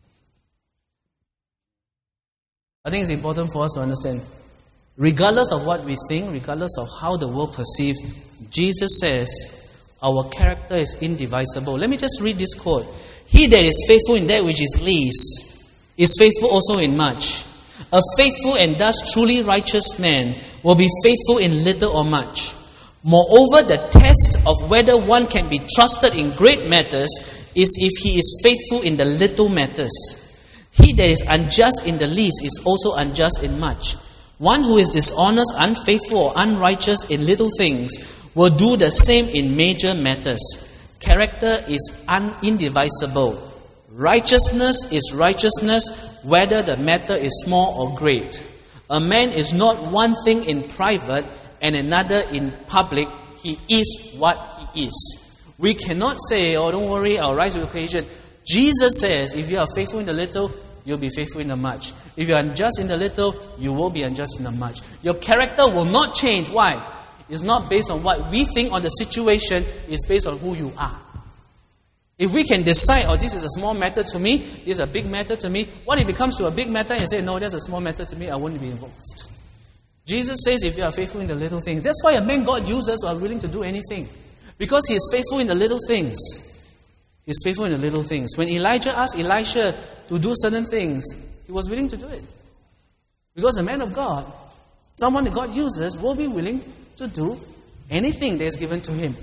I think it's important for us to understand, regardless of what we think, regardless of how the world perceives, Jesus says our character is indivisible. Let me just read this quote. "He that is faithful in that which is least is faithful also in much. A faithful and thus truly righteous man will be faithful in little or much. Moreover, the test of whether one can be trusted in great matters is if he is faithful in the little matters. He that is unjust in the least is also unjust in much. One who is dishonest, unfaithful, or unrighteous in little things will do the same in major matters. Character is indivisible. Righteousness is righteousness, whether the matter is small or great. A man is not one thing in private and another in public. He is what he is." We cannot say, "Oh, don't worry, I'll rise to the occasion." Jesus says, if you are faithful in the little, you'll be faithful in the much. If you are unjust in the little, you will be unjust in the much. Your character will not change. Why? It's not based on what we think on the situation. It's based on who you are. If we can decide, "Oh, this is a small matter to me, this is a big matter to me." What if it comes to a big matter and you say, "No, that's a small matter to me, I won't be involved"? Jesus says if you are faithful in the little things. That's why a man God uses are willing to do anything. Because he is faithful in the little things. He is faithful in the little things. When Elijah asked Elisha to do certain things, he was willing to do it. Because a man of God, someone that God uses, will be willing to do anything that is given to him.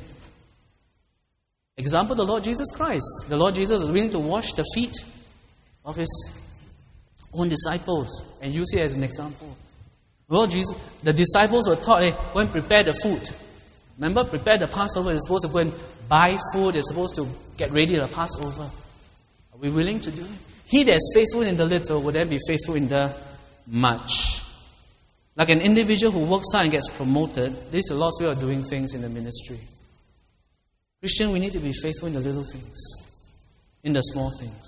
Example, the Lord Jesus Christ. The Lord Jesus was willing to wash the feet of his own disciples and use it as an example. Lord Jesus, the disciples were taught, "Hey, go and prepare the food." Remember, prepare the Passover. They're supposed to go and buy food. They're supposed to get ready the Passover. Are we willing to do it? He that is faithful in the little will then be faithful in the much. Like an individual who works hard and gets promoted, this is the Lord's way of doing things in the ministry. Christian, we need to be faithful in the little things, in the small things.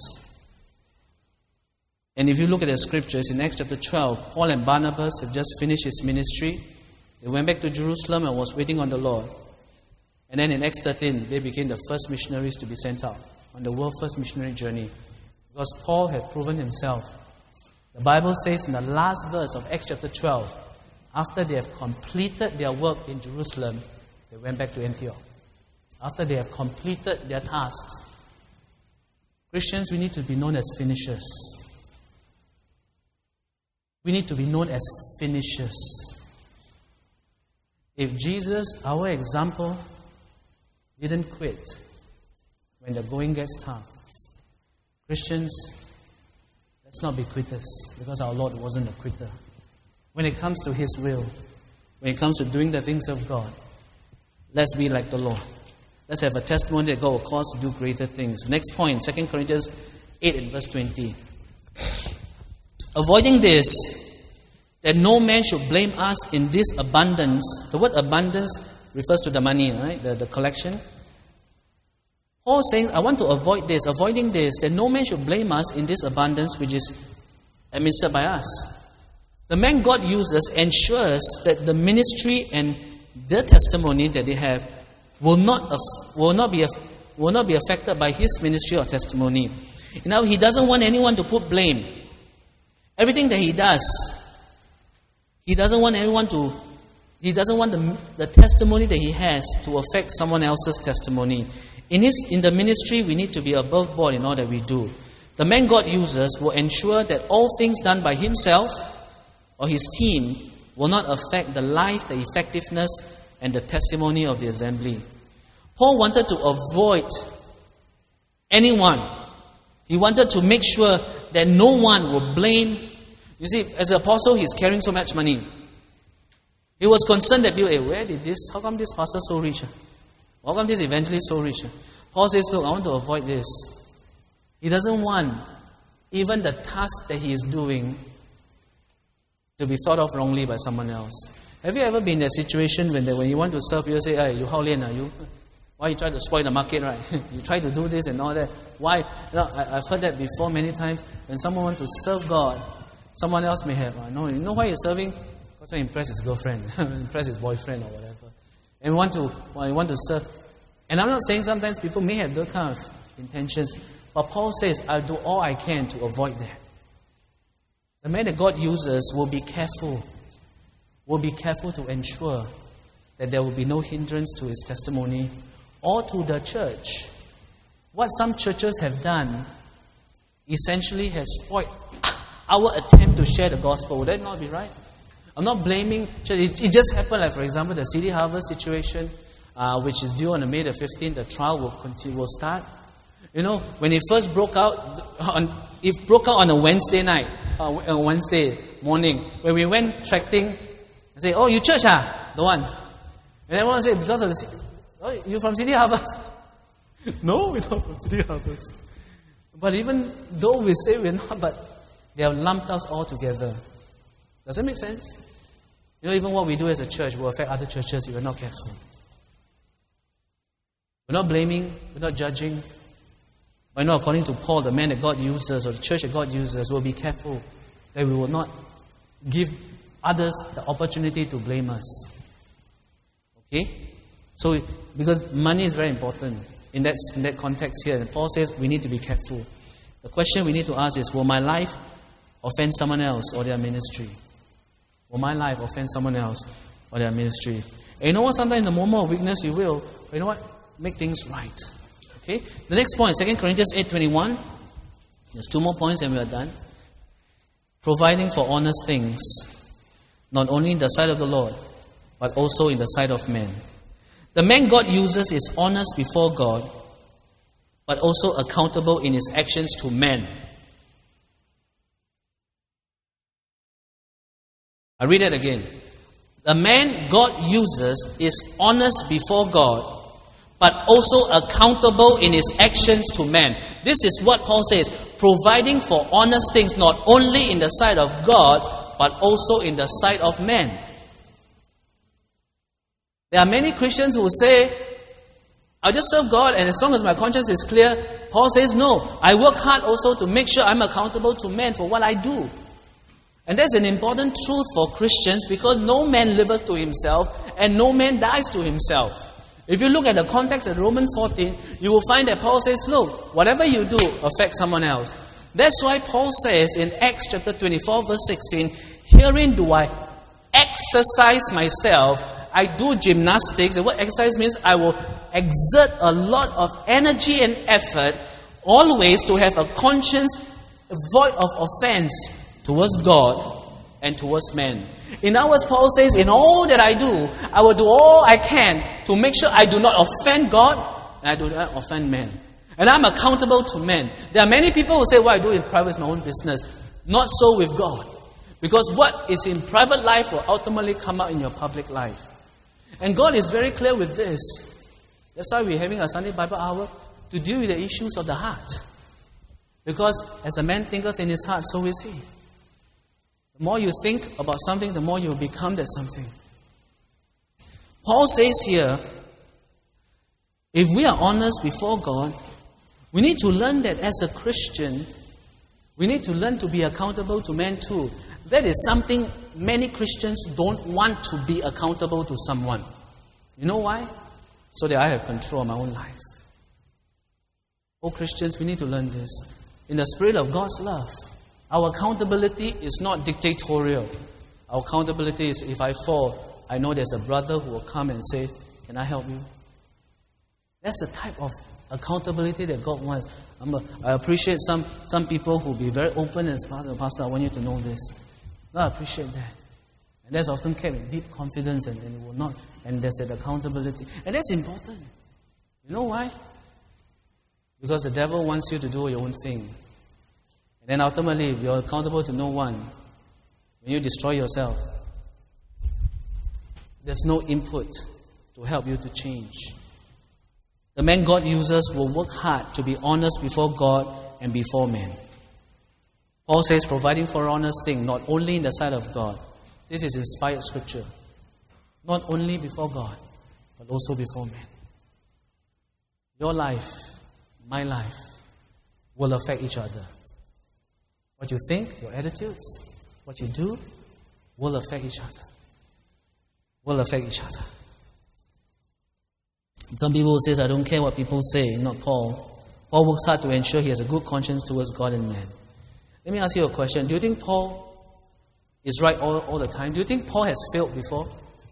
And if you look at the scriptures, in Acts chapter 12, Paul and Barnabas have just finished his ministry. They went back to Jerusalem and was waiting on the Lord. And then in Acts 13, they became the first missionaries to be sent out on the world's first missionary journey. Because Paul had proven himself. The Bible says in the last verse of Acts chapter 12, after they have completed their work in Jerusalem, they went back to Antioch. After they have completed their tasks. Christians, we need to be known as finishers. We need to be known as finishers. If Jesus, our example, didn't quit when the going gets tough, Christians, let's not be quitters, because our Lord wasn't a quitter. When it comes to His will, when it comes to doing the things of God, let's be like the Lord. Let's have a testimony that God will cause to do greater things. Next point, 2 Corinthians 8 and verse 20. Avoiding this, that no man should blame us in this abundance. The word abundance refers to the money, right? The collection. Paul saying, I want to avoid this, avoiding this, that no man should blame us in this abundance which is administered by us. The man God uses ensures that the ministry and the testimony that they have will not be affected by his ministry or testimony. Now, he doesn't want anyone to put blame. Everything that he does, he doesn't want the testimony that he has to affect someone else's testimony. In the ministry, we need to be above board in all that we do. The man God uses will ensure that all things done by himself or his team will not affect the life, the effectiveness, and the testimony of the assembly. Paul wanted to avoid anyone. He wanted to make sure that no one will blame. You see, as an apostle, he's carrying so much money. He was concerned that people, how come this pastor so rich? How come this evangelist so rich? Paul says, look, I want to avoid this. He doesn't want even the task that he is doing to be thought of wrongly by someone else. Have you ever been in a situation when you want to serve, people say, hey, you how lian are you? Why you try to spoil the market, right? You try to do this and all that. Why? I've heard that before many times. When someone wants to serve God, someone else may have, no, you know why you're serving? Because to impress his girlfriend, impress his boyfriend or whatever. And you want to serve. And I'm not saying sometimes people may have those kind of intentions, but Paul says, I'll do all I can to avoid that. The man that God uses will be careful to ensure that there will be no hindrance to his testimony or to the church. What some churches have done essentially has spoiled our attempt to share the gospel. Would that not be right? I'm not blaming church. It just happened, like for example, the City Harvest situation, which is due on May the 15th. The trial will start. You know, when it first broke out, it broke out on a Wednesday night, on Wednesday morning, when we went tracting and say, oh, you church, the one. And everyone said, because of you from City Harvest? No, we're not from City Harvest. But even though we say we're not, but they have lumped us all together. Does that make sense? You know, even what we do as a church will affect other churches if we're not careful. We're not blaming, we're not judging. But you know, according to Paul, the man that God uses, or the church that God uses, will be careful that we will not give others the opportunity to blame us. Okay? So, because money is very important in that context here. And Paul says we need to be careful. The question we need to ask is, will my life offend someone else or their ministry? Will my life offend someone else or their ministry? And you know what? Sometimes in the moment of weakness you will. But you know what? Make things right. Okay? The next point, 2 Corinthians 8:21. There's 2 more points and we are done. Providing for honest things, not only in the sight of the Lord, but also in the sight of men. The man God uses is honest before God, but also accountable in his actions to men. I read it again. The man God uses is honest before God, but also accountable in his actions to men. This is what Paul says, providing for honest things, not only in the sight of God, but also in the sight of men. There are many Christians who say, I'll just serve God and as long as my conscience is clear. Paul says, no, I work hard also to make sure I'm accountable to men for what I do. And that's an important truth for Christians, because no man liveth to himself and no man dies to himself. If you look at the context of Romans 14, you will find that Paul says, look, whatever you do affects someone else. That's why Paul says in Acts chapter 24 verse 16, herein do I exercise myself. I do gymnastics. And what exercise means, I will exert a lot of energy and effort always to have a conscience void of offense towards God and towards men. In other words, Paul says, in all that I do, I will do all I can to make sure I do not offend God and I do not offend men. And I'm accountable to men. There are many people who say, what I do in private is my own business. Not so with God. Because what is in private life will ultimately come out in your public life. And God is very clear with this. That's why we're having a Sunday Bible hour, to deal with the issues of the heart. Because as a man thinketh in his heart, so is he. The more you think about something, the more you will become that something. Paul says here, if we are honest before God, we need to learn that as a Christian, we need to learn to be accountable to men too. That is something many Christians don't want to be accountable to someone. You know why? So that I have control of my own life. Oh Christians, we need to learn this. In the spirit of God's love, our accountability is not dictatorial. Our accountability is, if I fall, I know there's a brother who will come and say, can I help you? That's the type of accountability that God wants. I appreciate some people who will be very open and say, Pastor, I want you to know this. No, I appreciate that. And that's often kept in deep confidence and it will not, and there's that accountability. And that's important. You know why? Because the devil wants you to do your own thing. And then ultimately, if you're accountable to no one, when you destroy yourself, there's no input to help you to change. The men God uses will work hard to be honest before God and before men. Paul says, providing for honest thing, not only in the sight of God. This is inspired scripture. Not only before God, but also before men. Your life, my life, will affect each other. What you think, your attitudes, what you do, will affect each other. Will affect each other. Some people say, I don't care what people say, not Paul. Paul works hard to ensure he has a good conscience towards God and man. Let me ask you a question. Do you think Paul is right all the time? Do you think Paul has failed before?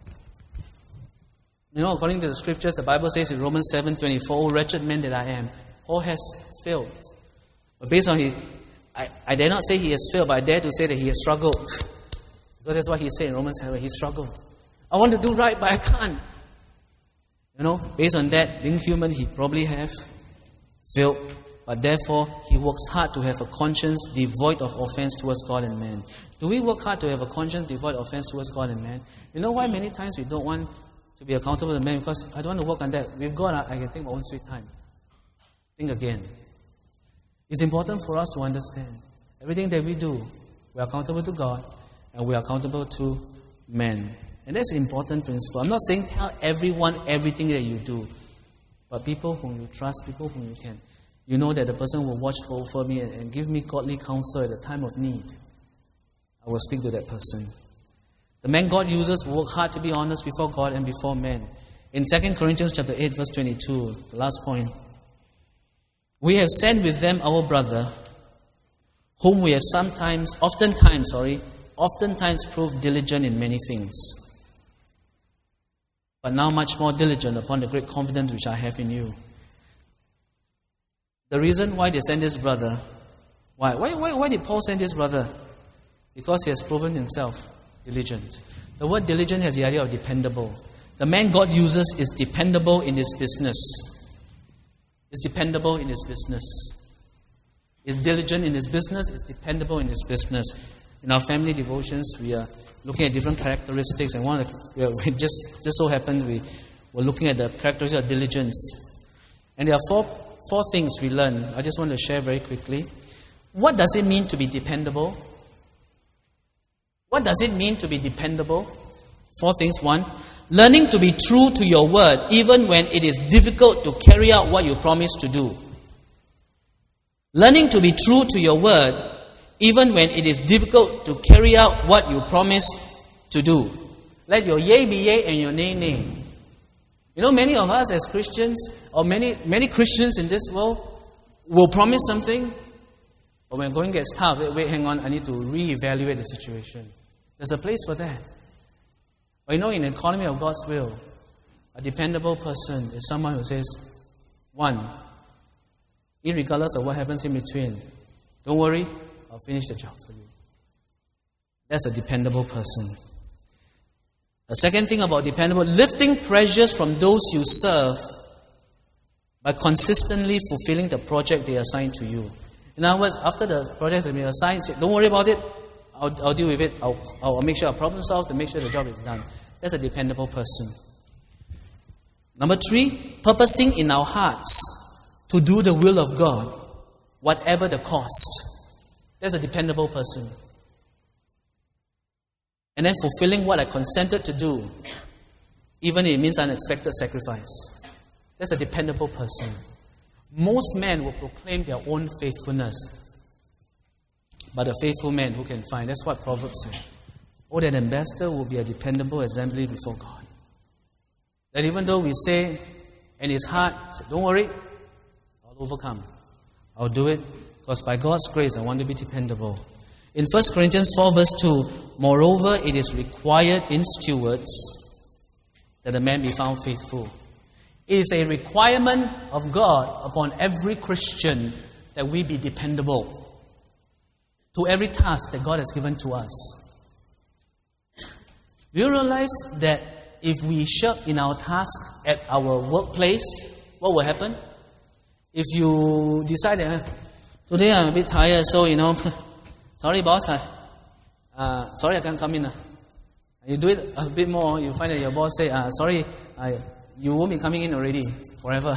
You know, according to the scriptures, the Bible says in Romans 7:24, "O wretched man that I am," Paul has failed. But based on his, I dare not say he has failed, but I dare to say that he has struggled. Because that's what he said in Romans 7, he struggled. I want to do right, but I can't. You know, based on that, being human, he probably have failed. But therefore, he works hard to have a conscience devoid of offense towards God and man. Do we work hard to have a conscience devoid of offense towards God and man? You know why many times we don't want to be accountable to man? Because I don't want to work on that. With God, I can take my own sweet time. Think again. It's important for us to understand everything that we do, we are accountable to God and we are accountable to men. And that's an important principle. I'm not saying tell everyone everything that you do, but people whom you trust, people whom you can. You know that the person will watch over me and give me godly counsel at the time of need. I will speak to that person. The men God uses will work hard to be honest before God and before men. In 2 Corinthians chapter 8, verse 22, the last point. We have sent with them our brother, whom we have oftentimes proved diligent in many things, but now much more diligent upon the great confidence which I have in you. The reason why they sent this brother, why did Paul send this brother? Because he has proven himself diligent. The word diligent has the idea of dependable. The man God uses is dependable in his business. Is dependable in his business. Is diligent in his business, is dependable in his business. In our family devotions, we are looking at different characteristics, and we just so happens we're looking at the characteristics of diligence. And there are four things we learn. I just want to share very quickly. What does it mean to be dependable? What does it mean to be dependable? 4 things. 1, learning to be true to your word, even when it is difficult to carry out what you promised to do. Learning to be true to your word, even when it is difficult to carry out what you promised to do. Let your yea be yea and your nay, nay. You know, many of us as Christians, or many Christians in this world, will promise something, but when going gets tough, wait, hang on, I need to reevaluate the situation. There's a place for that. But you know, in the economy of God's will, a dependable person is someone who says, 1, irregardless of what happens in between, don't worry, I'll finish the job for you. That's a dependable person. The second thing about dependable, lifting pressures from those you serve by consistently fulfilling the project they assign to you. In other words, after the project has been assigned, say, don't worry about it, I'll deal with it, I'll make sure I problem solve to make sure the job is done. That's a dependable person. Number 3, purposing in our hearts to do the will of God, whatever the cost. That's a dependable person. And then fulfilling what I consented to do, even if it means unexpected sacrifice. That's a dependable person. Most men will proclaim their own faithfulness, but a faithful man who can find. That's what Proverbs say. Oh, that ambassador will be a dependable exemplary before God. That even though we say in his heart, don't worry, I'll overcome. I'll do it, because by God's grace I want to be dependable. In 1 Corinthians 4 verse 2, moreover, it is required in stewards that a man be found faithful. It is a requirement of God upon every Christian that we be dependable to every task that God has given to us. Do you realize that if we shirk in our task at our workplace, what will happen? If you decide that, today I'm a bit tired, so sorry boss, sorry I can't come in. You do it a bit more, you find that your boss say, sorry, you won't be coming in already, forever.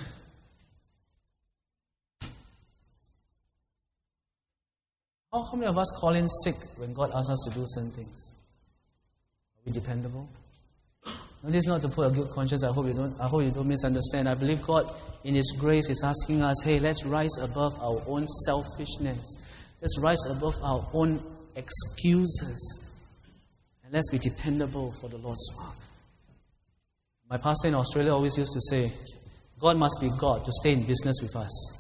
How many of us call in sick when God asks us to do certain things? Are we dependable? Now, this is not to put a good conscience. I hope you don't misunderstand. I believe God, in His grace, is asking us, hey, let's rise above our own selfishness. Let's rise above our own excuses. And let's be dependable for the Lord's work. My pastor in Australia always used to say, God must be God to stay in business with us.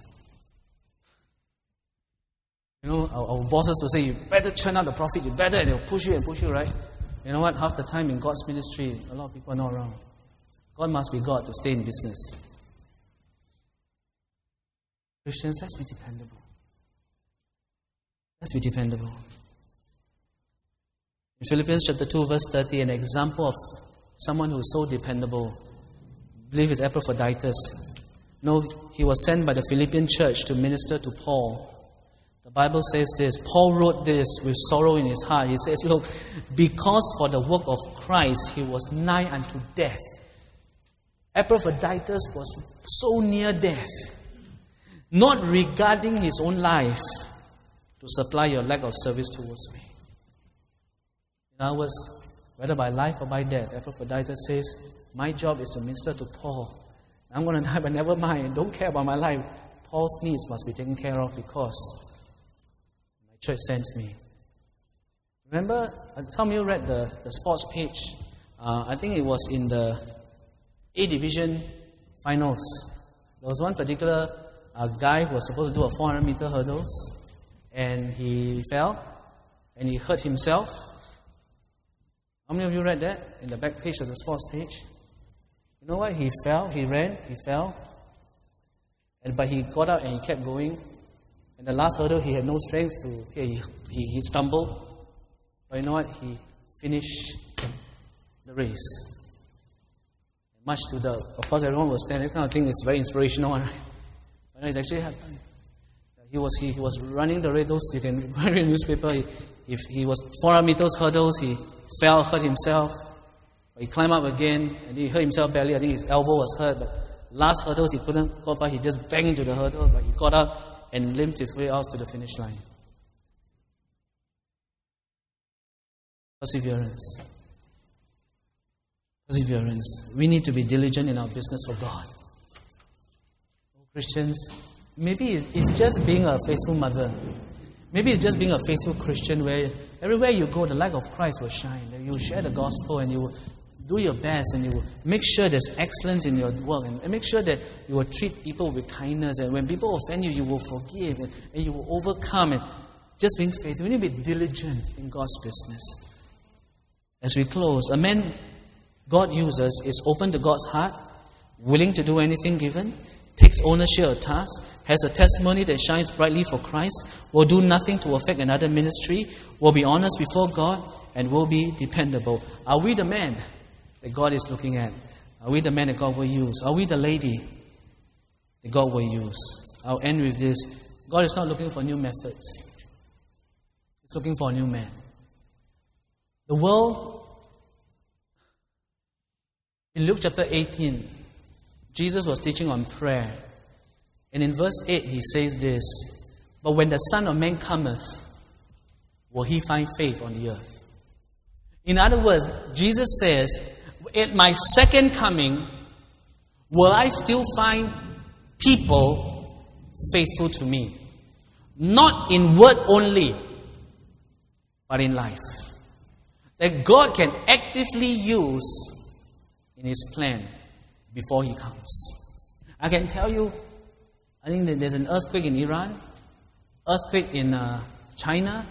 Our bosses will say, you better churn out the profit, you better, and they'll push you, right? You know what? Half the time in God's ministry, a lot of people are not around. God must be God to stay in business. Christians, let's be dependable. Let's be dependable. In Philippians chapter 2, verse 30, an example of someone who is so dependable, I believe it's Epaphroditus. He was sent by the Philippian church to minister to Paul. The Bible says this, Paul wrote this with sorrow in his heart. He says, look, because for the work of Christ, he was nigh unto death. Epaphroditus was so near death, not regarding his own life, to supply your lack of service towards me. In other words, whether by life or by death, Epaphroditus says, my job is to minister to Paul. I'm going to die, but never mind. Don't care about my life. Paul's needs must be taken care of because church sends me. Remember, some of you read the sports page. I think it was in the A Division finals. There was one particular guy who was supposed to do a 400-meter hurdles, and he fell, and he hurt himself. How many of you read that in the back page of the sports page? You know what? He fell, he ran, he fell, but he got up and he kept going. And the last hurdle, he had no strength to. He stumbled, but you know what? He finished the race. Much to of course, everyone was standing. This kind of thing is very inspirational, right? But it actually happened. He was running the race. You can read in the newspaper. If he was 400 meters hurdles, he fell, hurt himself. But he climbed up again, and he hurt himself badly. I think his elbow was hurt. But last hurdles, he couldn't go by. He just banged into the hurdle, but he got up and limped his way out to the finish line. Perseverance. Perseverance. We need to be diligent in our business for God. Christians, maybe it's just being a faithful mother. Maybe it's just being a faithful Christian where everywhere you go, the light of Christ will shine. You will share the gospel and you will do your best and you will make sure there's excellence in your work and make sure that you will treat people with kindness, and when people offend you, you will forgive and you will overcome, and just being faithful. We need to be diligent in God's business. As we close, a man God uses is open to God's heart, willing to do anything given, takes ownership of tasks, has a testimony that shines brightly for Christ, will do nothing to affect another ministry, will be honest before God, and will be dependable. Are we the man that God is looking at? Are we the man that God will use? Are we the lady that God will use? I'll end with this. God is not looking for new methods. He's looking for a new man. The world, in Luke chapter 18, Jesus was teaching on prayer. And in verse 8, he says this, but when the Son of Man cometh, will he find faith on the earth? In other words, Jesus says, at my second coming, will I still find people faithful to me? Not in word only, but in life. That God can actively use in His plan before He comes. I can tell you, I think that there's an earthquake in Iran, earthquake in China,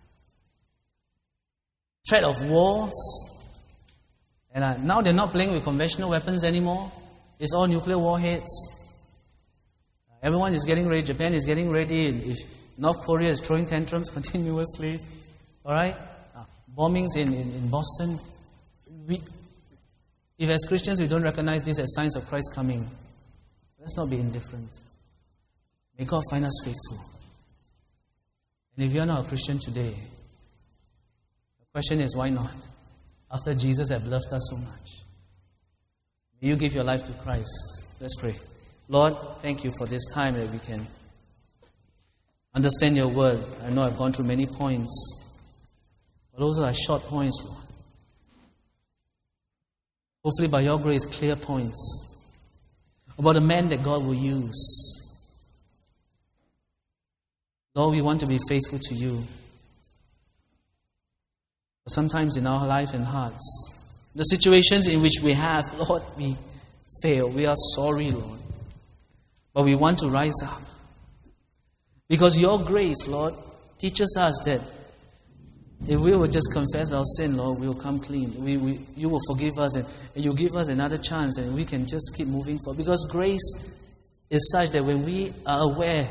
threat of wars. And now they're not playing with conventional weapons anymore. It's all nuclear warheads. Everyone is getting ready. Japan is getting ready. If North Korea is throwing tantrums continuously. All right? Bombings in Boston. If as Christians we don't recognize this as signs of Christ coming, let's not be indifferent. May God find us faithful. And if you're not a Christian today, the question is, why not? After Jesus had loved us so much. May you give your life to Christ. Let's pray. Lord, thank you for this time that we can understand your word. I know I've gone through many points, but those are short points, Lord. Hopefully by your grace, clear points about the man that God will use. Lord, we want to be faithful to you. But sometimes in our life and hearts, the situations in which we have, Lord, we fail. We are sorry, Lord. But we want to rise up. Because your grace, Lord, teaches us that if we will just confess our sin, Lord, we will come clean. You will forgive us and you give us another chance and we can just keep moving forward. Because grace is such that when we are aware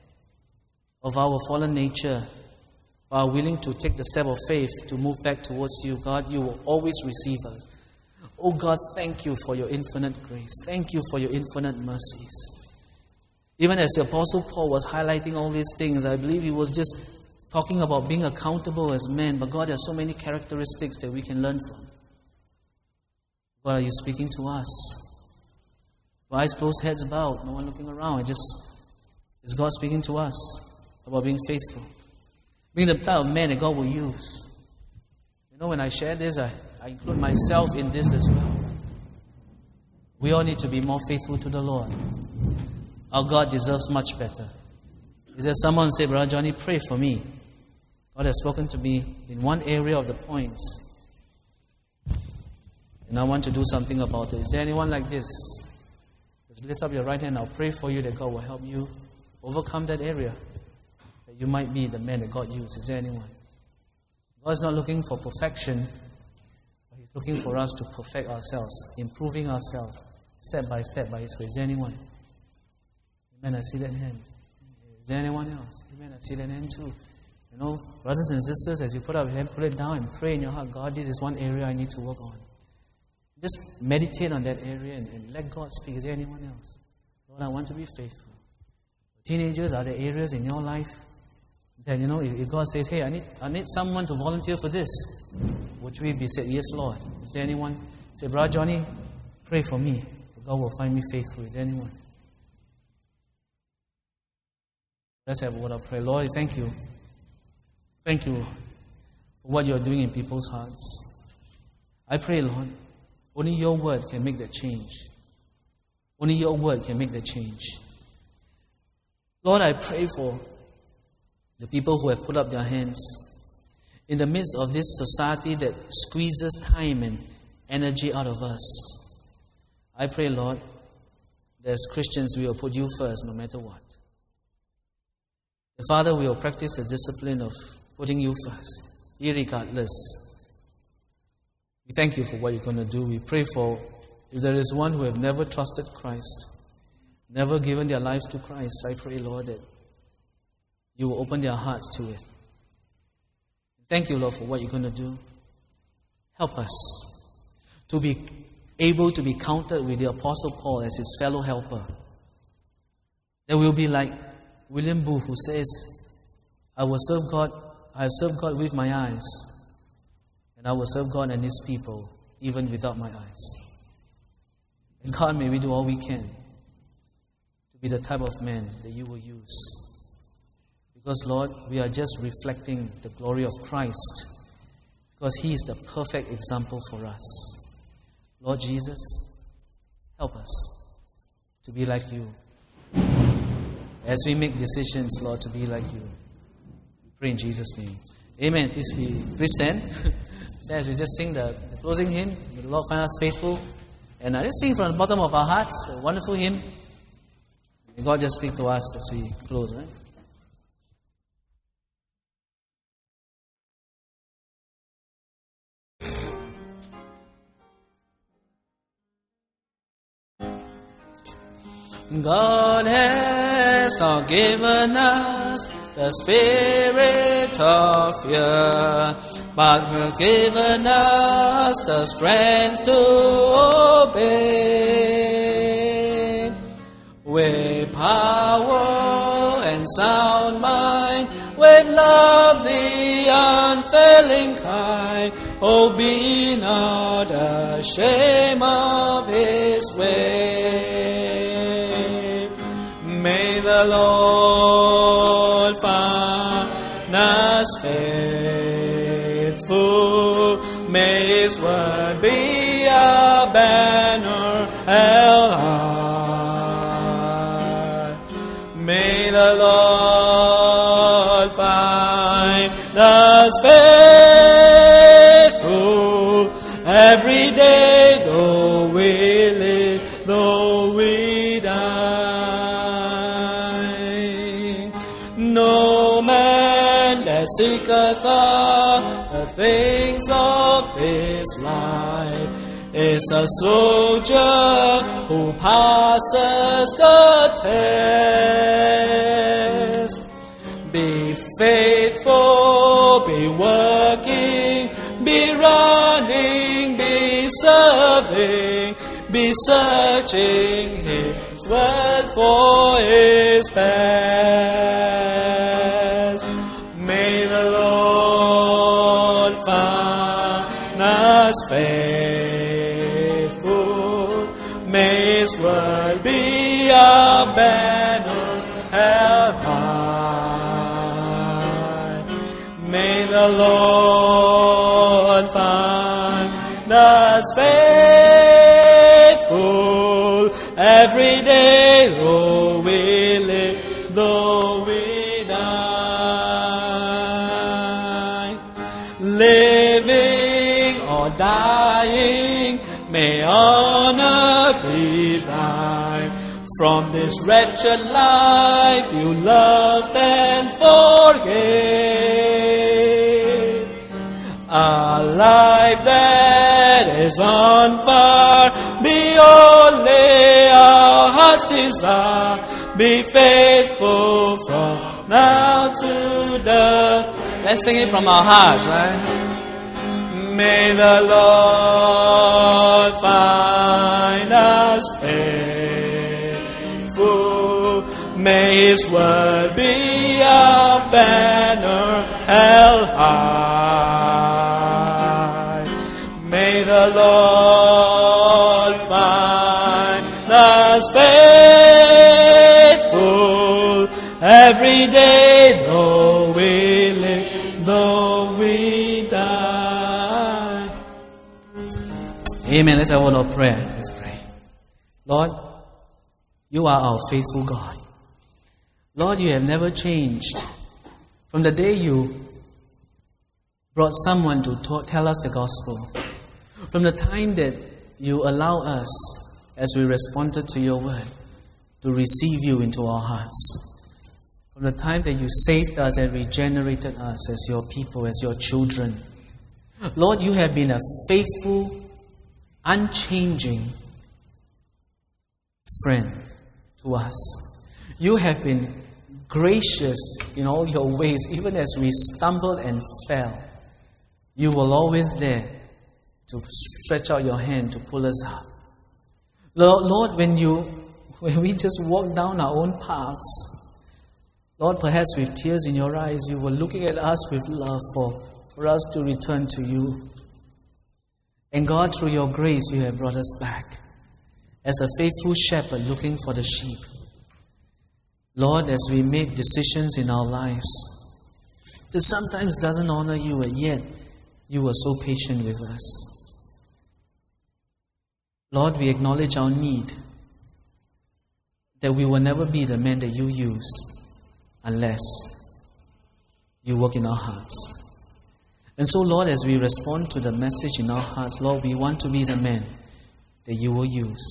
of our fallen nature, are willing to take the step of faith to move back towards you, God, you will always receive us. Oh God, thank you for your infinite grace. Thank you for your infinite mercies. Even as the Apostle Paul was highlighting all these things, I believe he was just talking about being accountable as men, but God has so many characteristics that we can learn from. God, are you speaking to us? With eyes closed, heads bowed, no one looking around. Is God speaking to us about being faithful? Being the type of man that God will use. You know, when I share this, I include myself in this as well. We all need to be more faithful to the Lord. Our God deserves much better. Is there someone who say, Brother Johnny, pray for me? God has spoken to me in one area of the points, and I want to do something about it. Is there anyone like this? Just lift up your right hand. I'll pray for you that God will help you overcome that area, that you might be the man that God used. Is there anyone? God is not looking for perfection, but He's looking for us to perfect ourselves, improving ourselves, step by step by His grace. Is there anyone? Amen, I see that hand. Is there anyone else? Amen, I see that hand too. You know, brothers and sisters, as you put up your hand, put it down and pray in your heart, God, this is one area I need to work on. Just meditate on that area and let God speak. Is there anyone else? Lord, I want to be faithful. Teenagers, are there areas in your life that, you know, if God says, hey, I need someone to volunteer for this, would we be said, yes, Lord? Is there anyone? Say, Brother Johnny, pray for me. God will find me faithful. Is there anyone? Let's have a word of prayer. Lord, thank you. Thank you, Lord, for what you are doing in people's hearts. I pray, Lord, only your word can make that change. Only your word can make that change. Lord, I pray for the people who have put up their hands in the midst of this society that squeezes time and energy out of us. I pray, Lord, that as Christians we will put you first no matter what. Father, we will practice the discipline of putting you first, irregardless. We thank you for what you're going to do. We pray for, if there is one who have never trusted Christ, never given their lives to Christ, I pray, Lord, that you will open their hearts to it. Thank you, Lord, for what you're going to do. Help us to be able to be counted with the Apostle Paul as his fellow helper. That we'll be like William Booth, who says, I will serve God, I have served God with my eyes, and I will serve God and His people, even without my eyes. And God, may we do all we can to be the type of man that you will use. Because, Lord, we are just reflecting the glory of Christ, because He is the perfect example for us. Lord Jesus, help us to be like you. As we make decisions, Lord, to be like you. We pray in Jesus' name. Amen. Please stand. Stand as we just sing the closing hymn. May the Lord find us faithful. And let's sing from the bottom of our hearts. A wonderful hymn. May God just speak to us as we close, right? God has not given us the spirit of fear, but have given us the strength to obey. With power and sound mind, with love the unfailing kind, oh, be not ashamed of His way. May the Lord find us faithful. May His word be a banner held high. May the Lord find us faithful every day, though we live, though we die. No man that seeketh the things of this life is a soldier who passes the test. Be faithful, be working, be running, be serving, be searching His word for His best. May the Lord find us faithful. May His word be a banner held high. May the Lord find us faithful every day, though we live, though we die. Living or dying, may honor be thine. From this wretched life you loved and forgave. A life that is on fire, be only our heart's desire. Be faithful from now to the... Let's sing it from our hearts, right? May the Lord find us faithful. May His word be a banner held high. May the Lord find us faithful every day, though we live, though we die. Amen. Let's have a word of prayer. Let's pray. Lord, You are our faithful God. Lord, You have never changed. From the day You brought someone to tell us the gospel, from the time that You allow us, as we responded to Your word, to receive You into our hearts, from the time that You saved us and regenerated us as Your people, as Your children, Lord, You have been a faithful, unchanging friend to us. You have been gracious in all Your ways, even as we stumbled and fell. You were always there to stretch out Your hand to pull us up. Lord, when we just walk down our own paths, Lord, perhaps with tears in Your eyes, You were looking at us with love for us to return to You. And God, through Your grace, You have brought us back as a faithful shepherd looking for the sheep. Lord, as we make decisions in our lives that sometimes doesn't honor You, and yet You are so patient with us. Lord, we acknowledge our need, that we will never be the man that You use unless You work in our hearts. And so, Lord, as we respond to the message in our hearts, Lord, we want to be the man that You will use,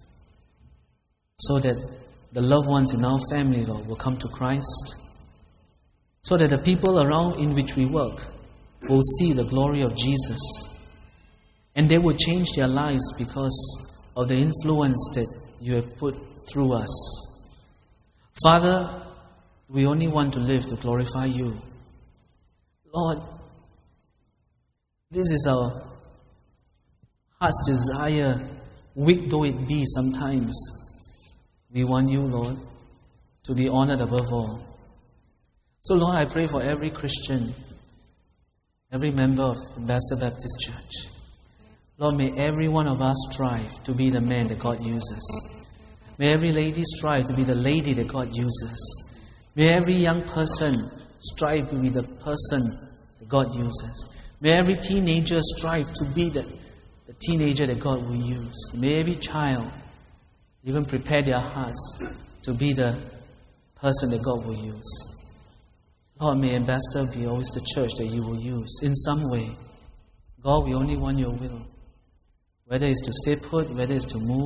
so that the loved ones in our family, Lord, will come to Christ, so that the people around in which we work will see the glory of Jesus, and they will change their lives because of the influence that You have put through us. Father, We only want to live to glorify you. Lord, this is our heart's desire, weak though it be sometimes. We want you, Lord, to be honored above all. So, Lord, I pray for every Christian, every member of Ambassador Baptist Church. Lord, may every one of us strive to be the man that God uses. May every lady strive to be the lady that God uses. May every young person strive to be the person that God uses. May every teenager strive to be the teenager that God will use. May every child even prepare their hearts to be the person that God will use. Lord, may Ambassador be always the church that you will use in some way. God, we only want your will. Whether it's to stay put, whether it's to move.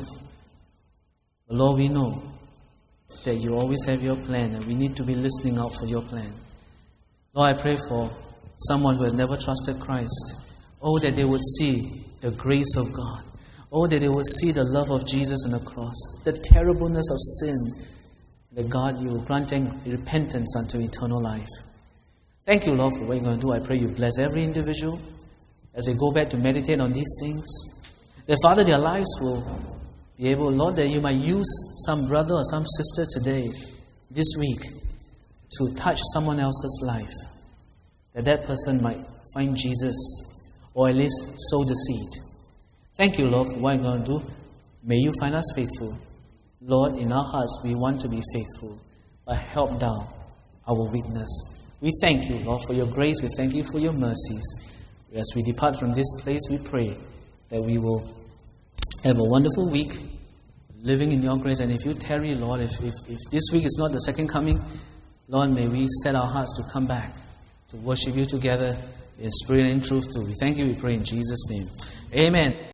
But Lord, we know that you always have your plan and we need to be listening out for your plan. Lord, I pray for someone who has never trusted Christ. Oh, that they would see the grace of God. Oh, that they would see the love of Jesus on the cross. The terribleness of sin. That God, you will grant them repentance unto eternal life. Thank you, Lord, for what you're going to do. I pray you bless every individual as they go back to meditate on these things. That, Father, their lives will be able, Lord, that you might use some brother or some sister today, this week, to touch someone else's life. That person might find Jesus, or at least sow the seed. Thank you, Lord, for what you're going to do. May you find us faithful. Lord, in our hearts we want to be faithful, but help down our weakness. We thank you, Lord, for your grace. We thank you for your mercies. As we depart from this place, we pray that we will have a wonderful week, living in your grace. And if you tarry, Lord, if this week is not the second coming, Lord, may we set our hearts to come back, to worship you together in spirit and in truth too. We thank you, we pray in Jesus' name. Amen.